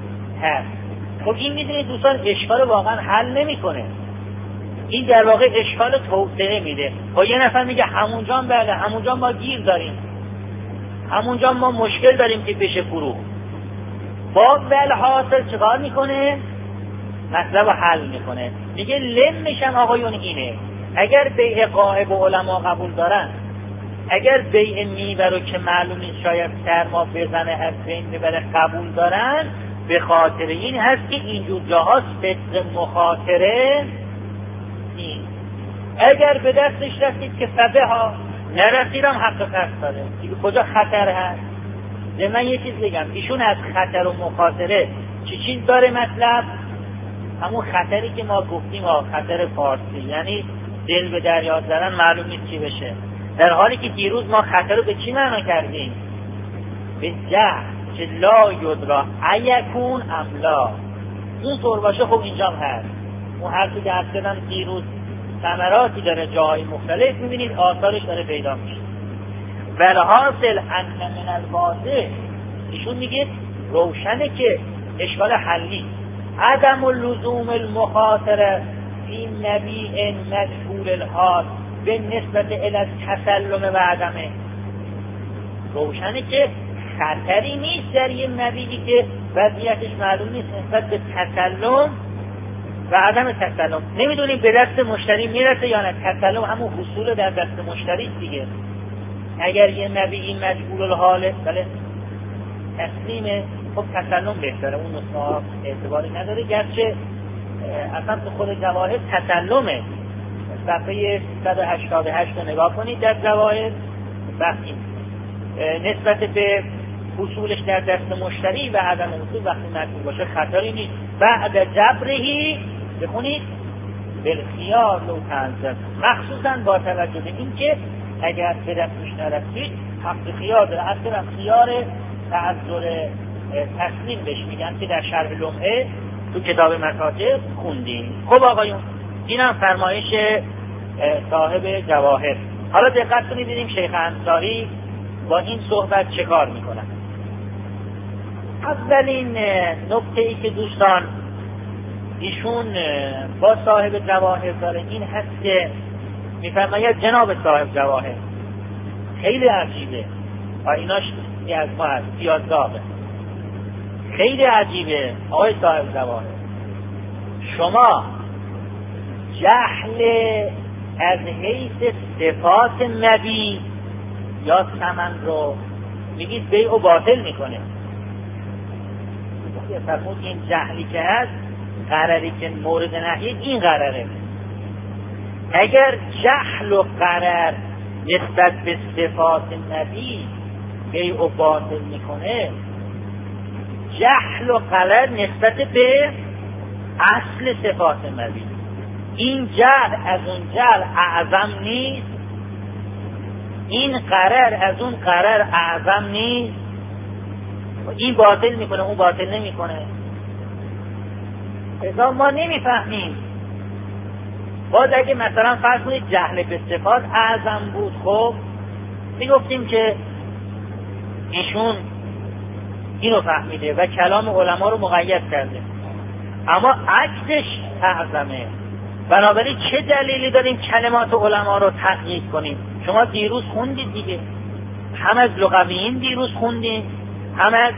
خب این میدونید دوستان اشکال واقعا حل نمیکنه، این در واقع اشکال توسعه میده. خب یه نفر میگه همونجا بله، همونجا ما گیر داریم، همونجا ما مشکل داریم که بشه فروخت. با والحاصل چکار میکنه؟ مطلب حل میکنه. میگه لمشم آقایون اینه، اگر بیع غائب و علما قبول دارن، اگر بیع میوه رو که معلوم نیست شاید سرما بزنه از بین ببره قبول دارن، به خاطر این هست که اینجور جاها صدق مخاطره نیست. اگر به دستش رسید که فبه ها، نرسیدم حق قصد داره دیگه. کجا خطر هست؟ من یه چیز بگم، ایشون از خطر و مخاطره چیز داره مطلب؟ همون خطری که ما گفتیم خطر فارسی، یعنی دل به دریا زدن معلوم نیست چی بشه، در حالی که دیروز ما خطر رو به چی معنا کردیم؟ به جهل، که لا یدرا ایکون املا. اون طور باشه خب اینجا هم هست. اون حرفی که عرض کردم دیروز ثمراتی داره جاهای مختلف، میبینید آثارش داره پیدا میشه. والحاصل ان من الواضح، ایشون میگه روشنه که اشکال حلی عدم اللزوم المخاطره فی نبی مجهول الحال به نسبت الی تسلم و عدمه. روشنه که خطری نیست در یه نبیی که وضعیتش معلوم نیست نسبت به تسلم و عدم تسلم. نمیدونیم به دست مشتری میرسه یا نه. تسلم همون حصول در دست مشتری دیگه. اگر یه نبی مجهول الحاله، بله تسلیمه، خب تسلم بهتره، اون نسخه اعتباری نداره، گرچه اصلا تو خود جواهر تسلمه. صفحه 188 رو نگاه کنید در جواهر، وقتی نسبت به حصولش در دست مشتری و عدم حصول وقتی مجهول باشه خطری نیست. بعد جبرهی بخونید بالخیار لو تنزل، مخصوصا با توجه به این که اگر به دستش نرسید حق خیار داره. اصلا خیار تعذر تسلیم بهش میگن که در شرح لمعه تو کتاب مکاتب خوندیم. خب آقایون، این هم فرمایش صاحب جواهر. حالا دقت کنید ببینیم شیخ انصاری با این صحبت چه کار میکنن. اولین نکته ای که دوستان ایشون با صاحب جواهر داره این هست که میفرماید جناب صاحب جواهر خیلی عجیبه، ایناش از ما هست پیازداغه، خیلی عجیبه آقای صاحب جواهر، شما جهل از حیث صفات نبی یا ثمن رو میگید بیع و باطل میکنه. فرمود این جهلی که هست، قراری که مورد نهی این قراره. اگر جهل و قرار نسبت به صفات نبی بیع و باطل میکنه، جهل و قرار نسبت به اصل صفات نبی، این جهل از اون جهل اعظم نیست، این قرار از اون قرار اعظم نیست. این باطل میکنه اون باطل نمیکنه. اذا ما نمیفهمیم. باز اگه مثلا فرض کنید جهل به صفات اعظم بود، خب میگفتیم که ایشون اینو فهمیده و کلام علما رو مقید کرده، اما عکسش اعظمه. بنابراین چه دلیلی داریم کلمات علما رو تقیید کنیم؟ شما دیروز خوندید دیگه، هم از لغویین دیروز خوندید، هم از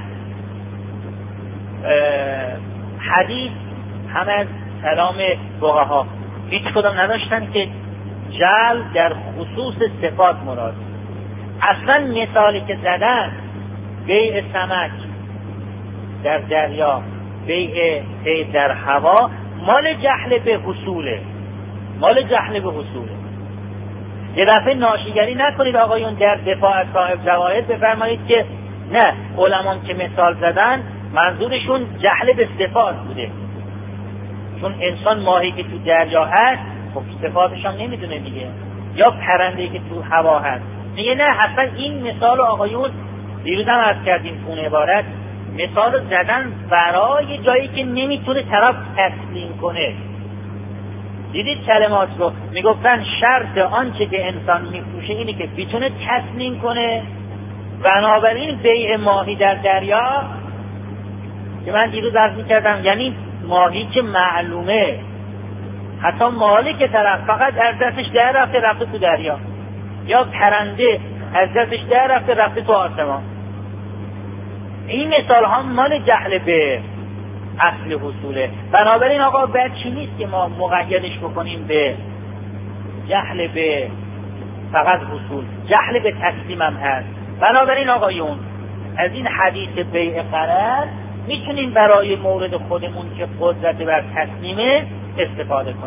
حدیث، هم از کلام فقها، هیچ کدام نداشتن که جعل در خصوص صفات مراد. اصلا مثالی که زدن بیع سمک در دریا، بیع صید در هوا، مال جهل به حصوله، مال جهل به حصوله. یه دفعه ناشیگری نکنید آقایون در دفاع از صاحب جواهر بفرمایید که نه، علمان که مثال زدن منظورشون جهل به صفات بوده، چون انسان ماهی که تو دریا هست خب صفاتش هم نمیدونه دیگه، یا پرنده‌ای که تو هوا هست. میگه نه، اصلا این مثال آقایون دیروز هم عرض کردیم اون عبارت مثال زدن برای جایی که نمیتونه طرف تسلیم کنه. دیدید کلمات رو میگفتن شرط آنچه که انسان میفروشه اینه که بتونه تسلیم کنه. بنابراین بیع ماهی در دریا که من دیروز عرض میکردم یعنی ماهی که معلومه، حتی مالک طرف فقط از دستش در رفته تو دریا، یا پرنده از دستش در رفته تو آسمان. این مثال ها مال جهل به اصل حصوله. بنابراین آقا بعد چی نیست که ما مقیدش بکنیم به جهل به فقط حصول، جهل به تسلیم هم هست. بنابراین آقایون از این حدیث بیع قرار میتونیم برای مورد خودمون که قدرت بر تسلیمه استفاده کنیم.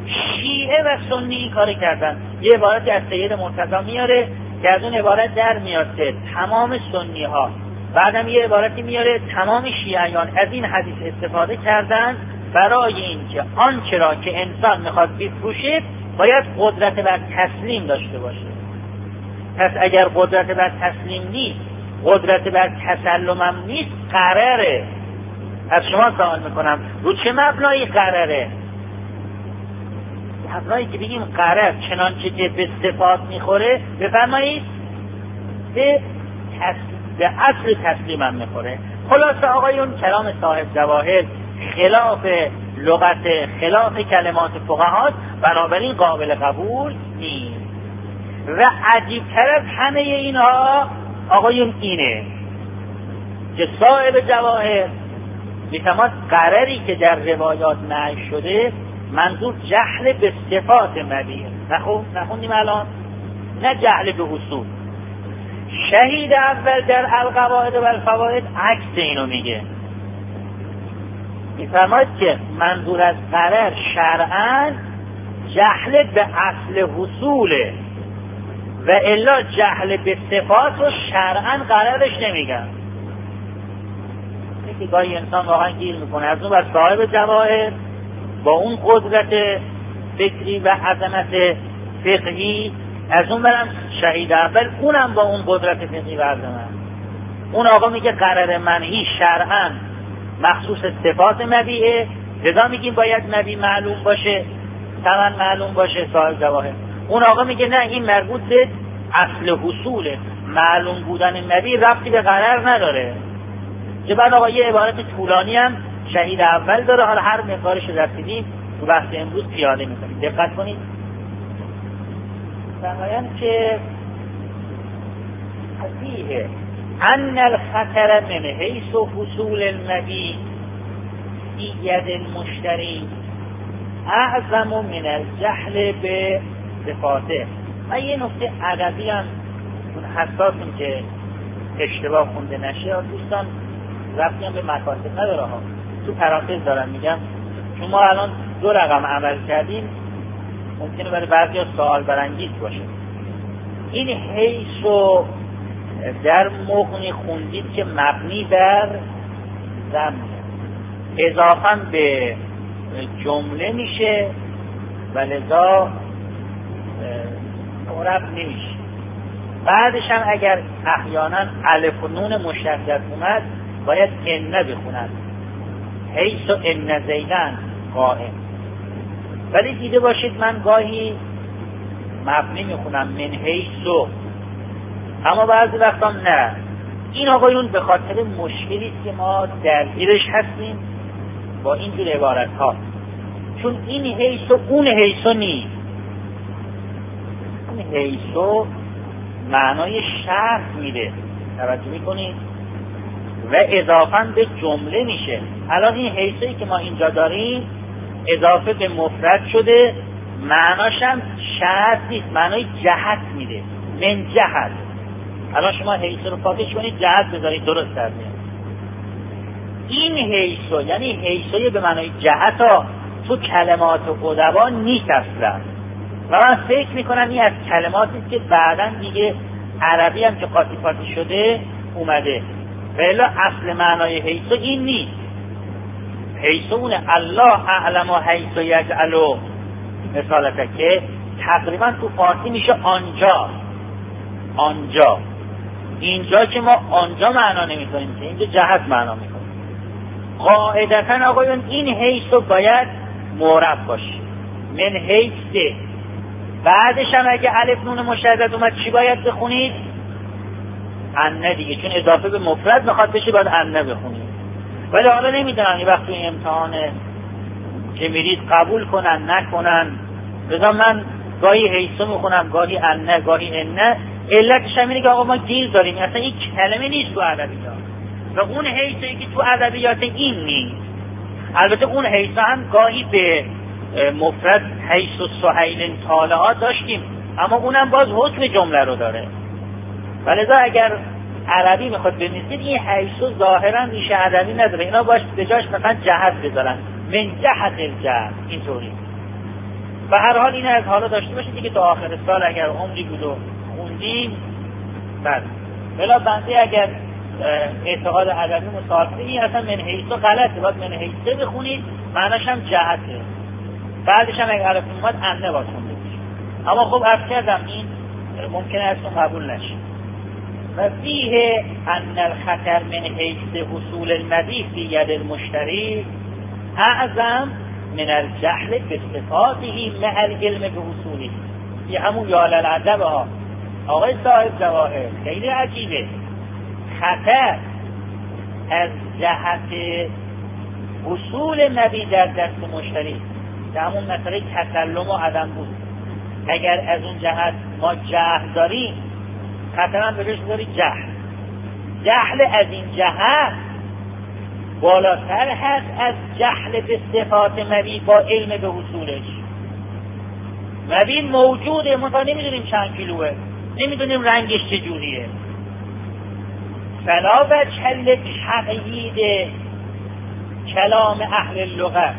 شیعه و سنی این کار کردن. یه عبارتی از سید مرتضی میاره که از اون عبارت در میاد که تمام سنی ها، بعدم یه عبارتی میاره تمام شیعیان از این حدیث استفاده کردن برای اینکه آنچه را که انسان میخواد بفروشه باید قدرت بر تسلیم داشته باشه. پس اگر قدرت بر تسلیم نیست، قدرت بر تسلم هم نیست، قراره. از شما سوال میکنم رو چه مبنایی قراره؟ مبنایی که بگیم قرار چنانچه که به صفات میخوره، بفرمایید به اصل تسلیم هم میخوره. خلاصه آقایون کلام صاحب جواهر خلاف لغت، خلاف کلمات فقهاست، بنابراین قابل قبول نیست. و عجیبتر از همه اینها آقایون اینه که صاحب جواهر میفهمد قراری که در روایات نقل شده منظور جهل به صفات مبیه. نخوندیم الان؟ نه جهل به اصول. شهید اول در القواعد و الفوائد عکس اینو میگه، میفرماید که منظور از قرار شرعاً جهل به اصل حصوله و الا جهل به صفات رو شرعاً قرارش نمیگن. که گاهی انسان واقعا گیر میکنه. از اون بر صاحب جواهر با اون قدرت فکری و عظمت فقهی، از اون برم شهید اول اونم با اون قدرت فقهی و عظمت، اون آقا میگه قرار منهی شرعاً مخصوص صفات مبیعه، لذا میگیم باید مبیع معلوم باشه، ثمن معلوم باشه. صاحب جواهر اون آقا میگه نه، این مربوط به اصل حصوله، معلوم بودن مبیع ربطی به قرار نداره. که بعد آقا یه عبارت طولانی هم شهید اول داره، حالا هر مقدارش رسیدیم تو بحث امروز پیاده میکنیم. دقت کنید. فرمایند که صحیح ان الخطر من حیث حصول المبیع فی ید المشتری اعظم من الجهل به صفاته. و یه نکته ادبی هم حساسیم که اشتباه خونده نشه، دوستان ربطی هم به مکاتب نداره ها، تو پرانتز دارم میگم، چون ما الان 2 رقم عمل کردیم، ممکنه برای بعضی ها سوال برانگیز باشه. این حیث رو در مغنی خوندید که مبنی بر ضم اضافاً به جمله میشه و لذا معرب نمیشه. بعدش هم اگر احیانا الف و نون مشدد اومد باید ان بخونند، حیث و ان زیدن قائم. ولی دیده باشید من گاهی مبنی میخونم من حیث و، اما بعضی وقتا نه. این آقایون به خاطر مشکلی که ما درگیرش هستیم با اینجور عبارت ها، چون این حیث و اون حیث و نیست. این حیث و معنای شرط میده، توجه میکنید، و اضافاً به جمله میشه. الان این حیثی که ما اینجا داریم اضافه به مفرد شده، معناش هم شرط نیست، معنای جهت میده، من جهت. الان شما حیث رو پاکش کنید، جهت بذارید، درست در میاد. این حیث یعنی حیثی به معنای جهت ها تو کلمات ادبا نیست اصلا، و من فکر میکنم این از کلماتی که بعداً دیگه عربی هم که قاطی قاطی شده اومده، و الا اصل معنای حیث این نیست. حیث اونه الله اعلم حیث یجعلو مثالته که تقریبا تو فارسی میشه آنجا. آنجا، اینجا که ما آنجا معنا نمیکنیم، که اینجا جهت معنا میکنیم. قاعدتا آقایون این حیث رو باید معرب باشه، من حیث. بعدش هم اگه الف نون مشدد اومد چی باید بخونید؟ انه دیگه، چون اضافه به مفرد میخواد بشه باید انه بخونید. ولی حالا نمیدونم این وقت توی امتحان که میرید قبول کنن نکنن، لذا من گاهی حیثو میخونم، گاهی انه، گاهی انه. علتش هم اینه که آقا ما گیر داریم، اصلا این کلمه نیست تو ادبیات، و اون حیثی که تو ادبیات این نیست. البته اون حیثو هم گاهی به مفرد حیث و سهیل طالعا داشتیم، اما اونم باز حکم جمله رو داره. ولذا اگر عربی میخواد بنویسید این حیث و ظاهرا ریشه ادبی نداره، اینا باش به جاش مثلا جهت بذارن، من جهت الجهت، اینطوری. و هر حال این از حالا داشته باشید دیگه تا آخر سال اگر عمری بود و خوندیم بله. بلا بنده اگر اعتقاد ادبی مصالحه این اصلا من حیث غلطه، باید من حیث بخونید، معناش هم جهته، بعدش هم اگر عرف اومد انه باید خونده بشید. اما خب عرض کردم این ممکنه ازتون قبول نشه. و فیه ان الخطر من حیث حصول المبیع فی ید المشتری اعظم من الجهل بصفاته مع العلم بحصوله. یه همون یا للعجب ها آقای صاحب جواهر خیلی عجیبه. خطر از جهت حصول مبیع در دست مشتری که همون مسئله تسلم و عدم بود، اگر از اون جهت ما جهل داریم خطر هم بهش داری جهل از این جهت بالاتر هست از جهل به صفات مبیع با علم به حصولش. مبیع موجوده، ما نمیدونیم چند کیلوه، نمیدونیم رنگش چجوریه. فلا وجه لتقیید کلام اهل لغت،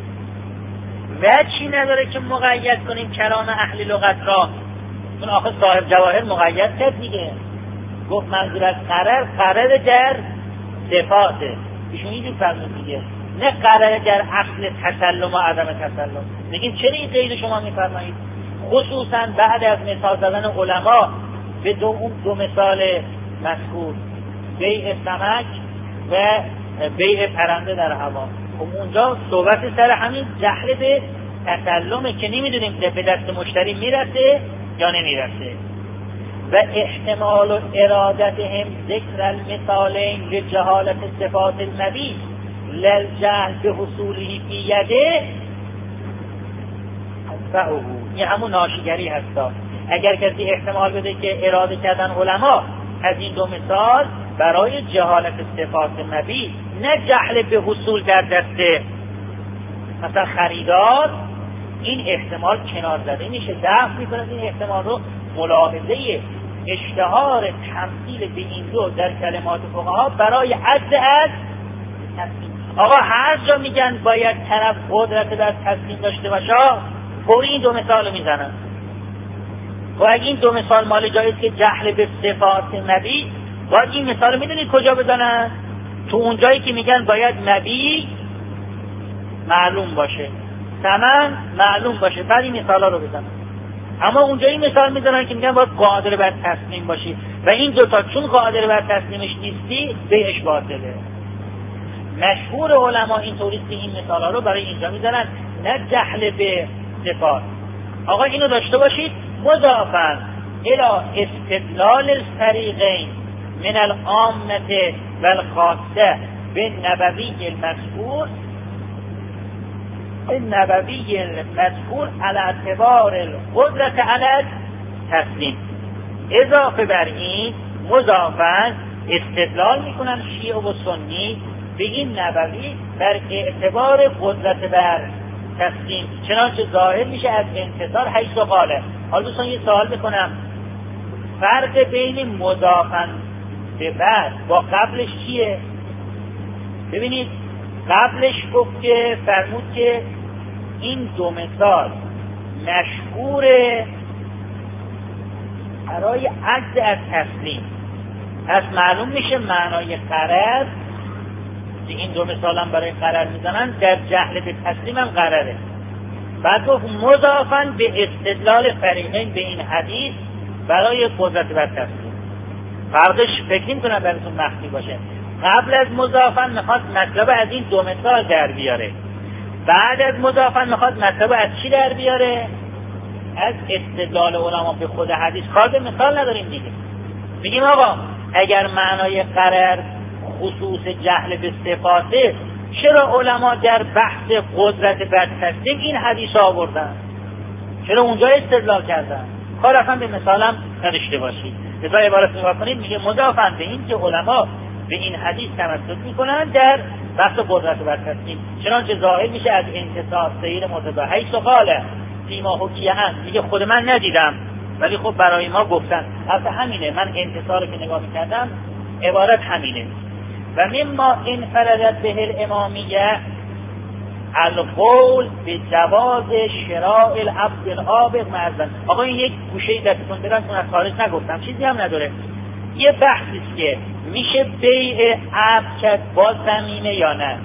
وجهی نداره که مقید کنیم کلام اهل لغت را. چون آخه صاحب جواهر مقید کرد دیگه، گفت منظور از قرار در صفاته، ایشون اینجور فرمود دیگه، نه قرار در اصل تسلم و عدم تسلم. بگیم چرا این قید شما میفرمایید؟ خصوصا بعد از مثال زدن علما به دو مثال مذکور، بیع سمک و بیع پرنده در هوا، خب اونجا صحبت سر همین جهل به تسلمه که نمیدونیم به دست مشتری میرسه یا نمیرسه. و احتمال و ارادتهم ذکر المثالین لجهالت صفات المبیع للجهل به حصوله فی یده فهو، این همون ناشیگری هستا. اگر کسی احتمال بده که اراده کردن علما از این دو مثال برای جهالت صفات مبیع، نه جهل به حصول در دست مثلا خریدار، این احتمال کنار زده میشه، دفع میکنه این احتمال رو. ملاحظه اشتهار تمثیل به این دو در کلمات فقها برای عجز از تسلیم. آقا هر جا میگن باید طرف قدرت در تسلیم داشته باشه، فوری این دو مثال رو میزنن. و اگه این دو مثال مال جاییست که جهل به صفات مبیع، باید این مثال رو میدونید کجا بزنن؟ تو اون جایی که میگن باید مبیع معلوم باشه، ثمن معلوم باشه، بعد این مثال ها رو بزنن. اما اونجا این مثال میزنن که میگن باید قادر بر تسلیم باشی و این دوتا چون قادر بر تسلیمش نیستی بیعش باطله. مشهور علما این طوریست که این مثال ها رو برای اینجا میزنن، نه جهل به صفات. آقا اینو داشته باشید مضافاً الى استدلال الفریقین من العامة والخاصة بالنبوی المذکور، النبوی المذکور على اعتبار القدرت علی التسلیم. اضافه بر این مضافاً استدلال میکنن شیعه و سنی به این نبوی بر اعتبار قدرت بر تسلیم، چنانچه ظاهر میشه از انتصار حیث قاله. حالا دوستان یه سوال بکنم، فرق بین مضافاً به بعد با قبلش چیه؟ ببینید قبلش گفت که فرمود که این دو مثال مشهوره برای عجز از تسلیم، پس معلوم میشه معنای قرار که این دو مثال هم برای قرار میزنن در جهل به تسلیم هم قراره. بعد گفت مضافاً به استدلال فریقین به این حدیث برای قدرت بر تسلیم. فرقش فکر نمی‌کنم براتون مخفی باشه. قبل از مضافاً میخواد مطلب از این دو مثال در بیاره، بعد از مضافاً میخواد مطلب از چی در بیاره؟ از استدلال علما به خود حدیث. کار به مثال نداریم دیگه. میگیم آقا اگر معنای قرار خصوص جهل به صفاته، چرا علما در بحث قدرت بر تسلیم این حدیث آوردن؟ چرا اونجا استدلال کردن؟ کار اصلا به مثالم نداشته باشید. لذا عبارت نگاه کنید میگه مضافاً به این که علما به این حدیث تمسک میکنن در بحث قدرت بر تسلیم، چنانچه ظاهر میشه از انتصار سیر مرتضی حیث قاله فیما حکیه هم. میگه خود من ندیدم ولی خب برای ما گفتن. البته همینه، من انتصار رو که نگاه میکردم عبارت همینه. و مما انفردت به الامامیه القول به جواز شراء العبد العابد معزن. آقا این یک گوشه دستتون براتون از خارج نگفتم، چیزی هم نداره. یه بحثی است که میشه بیع عبد کرد با زمینه یا نه.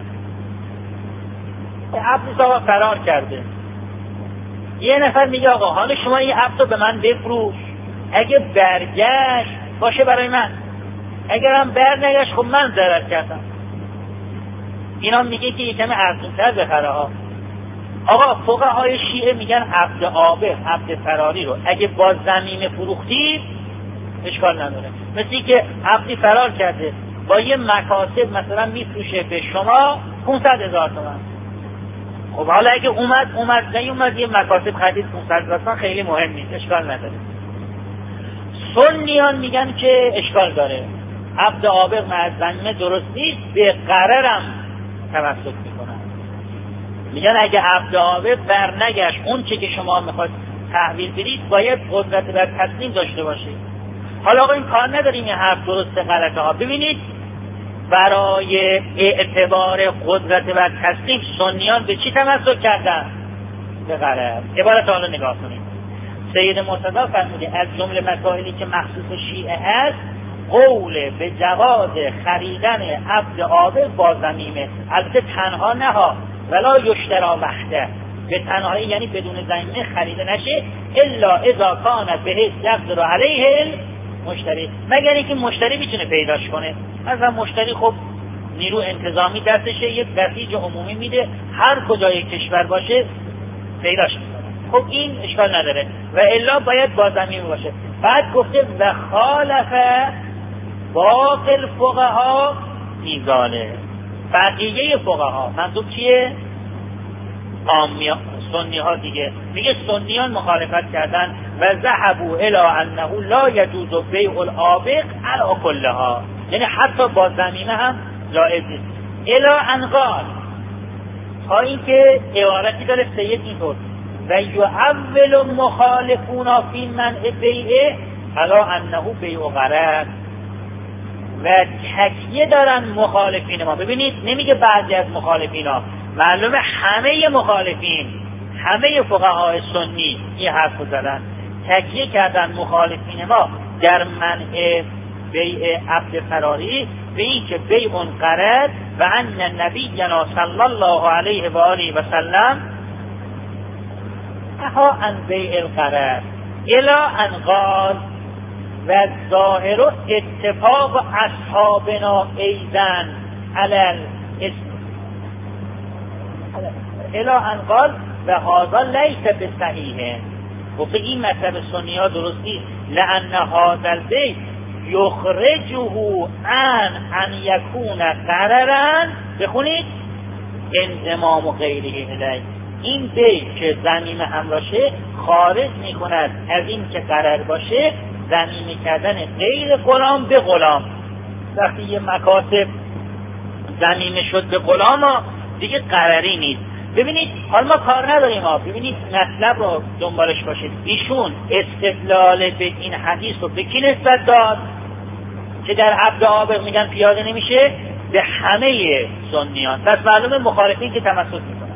عبد آقا فرار کرده، یه نفر میگه آقا حالا شما این عبد رو به من بفروش، اگه برگشت باشه برای من، اگرم برنگشت خب من ضرر کردم. اینا میگه که یکم ارزون‌تر بخره ها. آقا فقهای شیعه میگن عبد عابد، عبد فراری رو اگه با زمین فروختید اشکال نداره. مثلی که عبدی فرار کرده با یه مکاسب مثلا میفروشه به شما 500,000 تومان. خب حالا اگه اومد نیومد یه مکاسب خرید 500,000 تومان خیلی مهم نیست، اشکال نداره. سنیان میگن که اشکال داره، عبد عابد معزنه درست نیست، به قرارم توسط میکنن. میگن اگه عبد عابد برنگشت اون چه که شما میخواد تحویل بدید باید قدرت بر تسلیم داشته باشید. حالا آقا این کار نداریم این حرف درسته غلطه ها. ببینید برای اعتبار قدرت بر تسلیم سنیان به چی تمسک کردن؟ به قرار. عبارت حالا نگاه کنید. سید مرتضی فرموده از جمله مسائلی که مخصوص شیعه هست قول به جواز خریدن عبد عابد با ضمیمه. البته تنها نه ها، ولا یشترا وحده، به تنهایی یعنی بدون ضمیمه خریده نشه الا اذا کان به یقدر علیه مشتری، مگر اینکه مشتری میتونه پیداش کنه. مثلا مشتری خب نیرو انتظامی دستشه، یک بسیج عمومی میده، هر کجای کشور باشه پیداش میکنه. خب این اشکال نداره و الا باید با ضمیمه باشه. بعد گفته و خالفه باقی الفقها فی ذلک، بقیه فقها منظور چیه؟ سنی ها دیگه. میگه سنیان مخالفت کردن و ذهبوا الی انه لا یجوز بیع العابق علی کلها، یعنی حتی با ضمیمه هم جایز نیست. الی ان قال، تا اینکه عبارتی داره سید اینطور و یعول مخالفون فی منع بیعه علی انه بیع غرض، و تکیه دارن مخالفین ما. ببینید نمیگه بعضی از مخالفین ها، معلومه همه مخالفین، همه فقهای سنی این حرف زدن، تکیه کردن مخالفین ما در منع بیع عبد فراری به این که بیع غرض و ان نبینا صلی الله علیه و آله و سلم نهی عن بیع الغرض الی ان قال و ظاهر اتفاق اصحابنا ایضا علی الی ان قال و هذا لیس بصحیح. گفته این مطلب سنی ها درست نیست، لان هذا البیع یخرجه عن ان یکون قررا، بخونید انضمام و غیره الیه، این بیع که ضمیمه همراشه خارج میکند از این که قرر باشه ضمیمه کردن غیر غلام به غلام. وقتی یه مکاسب ضمیمه شد به غلام دیگه قراری نیست. ببینید حالا ما کار نداریم ها، ببینید مطلب رو دنبالش باشید. ایشون استدلال به این حدیث رو به کی نسبت داد که در عبد عابق میگن پیاده نمیشه؟ به همه سنیان. پس معلومه مخالفین که تمسک میکنن.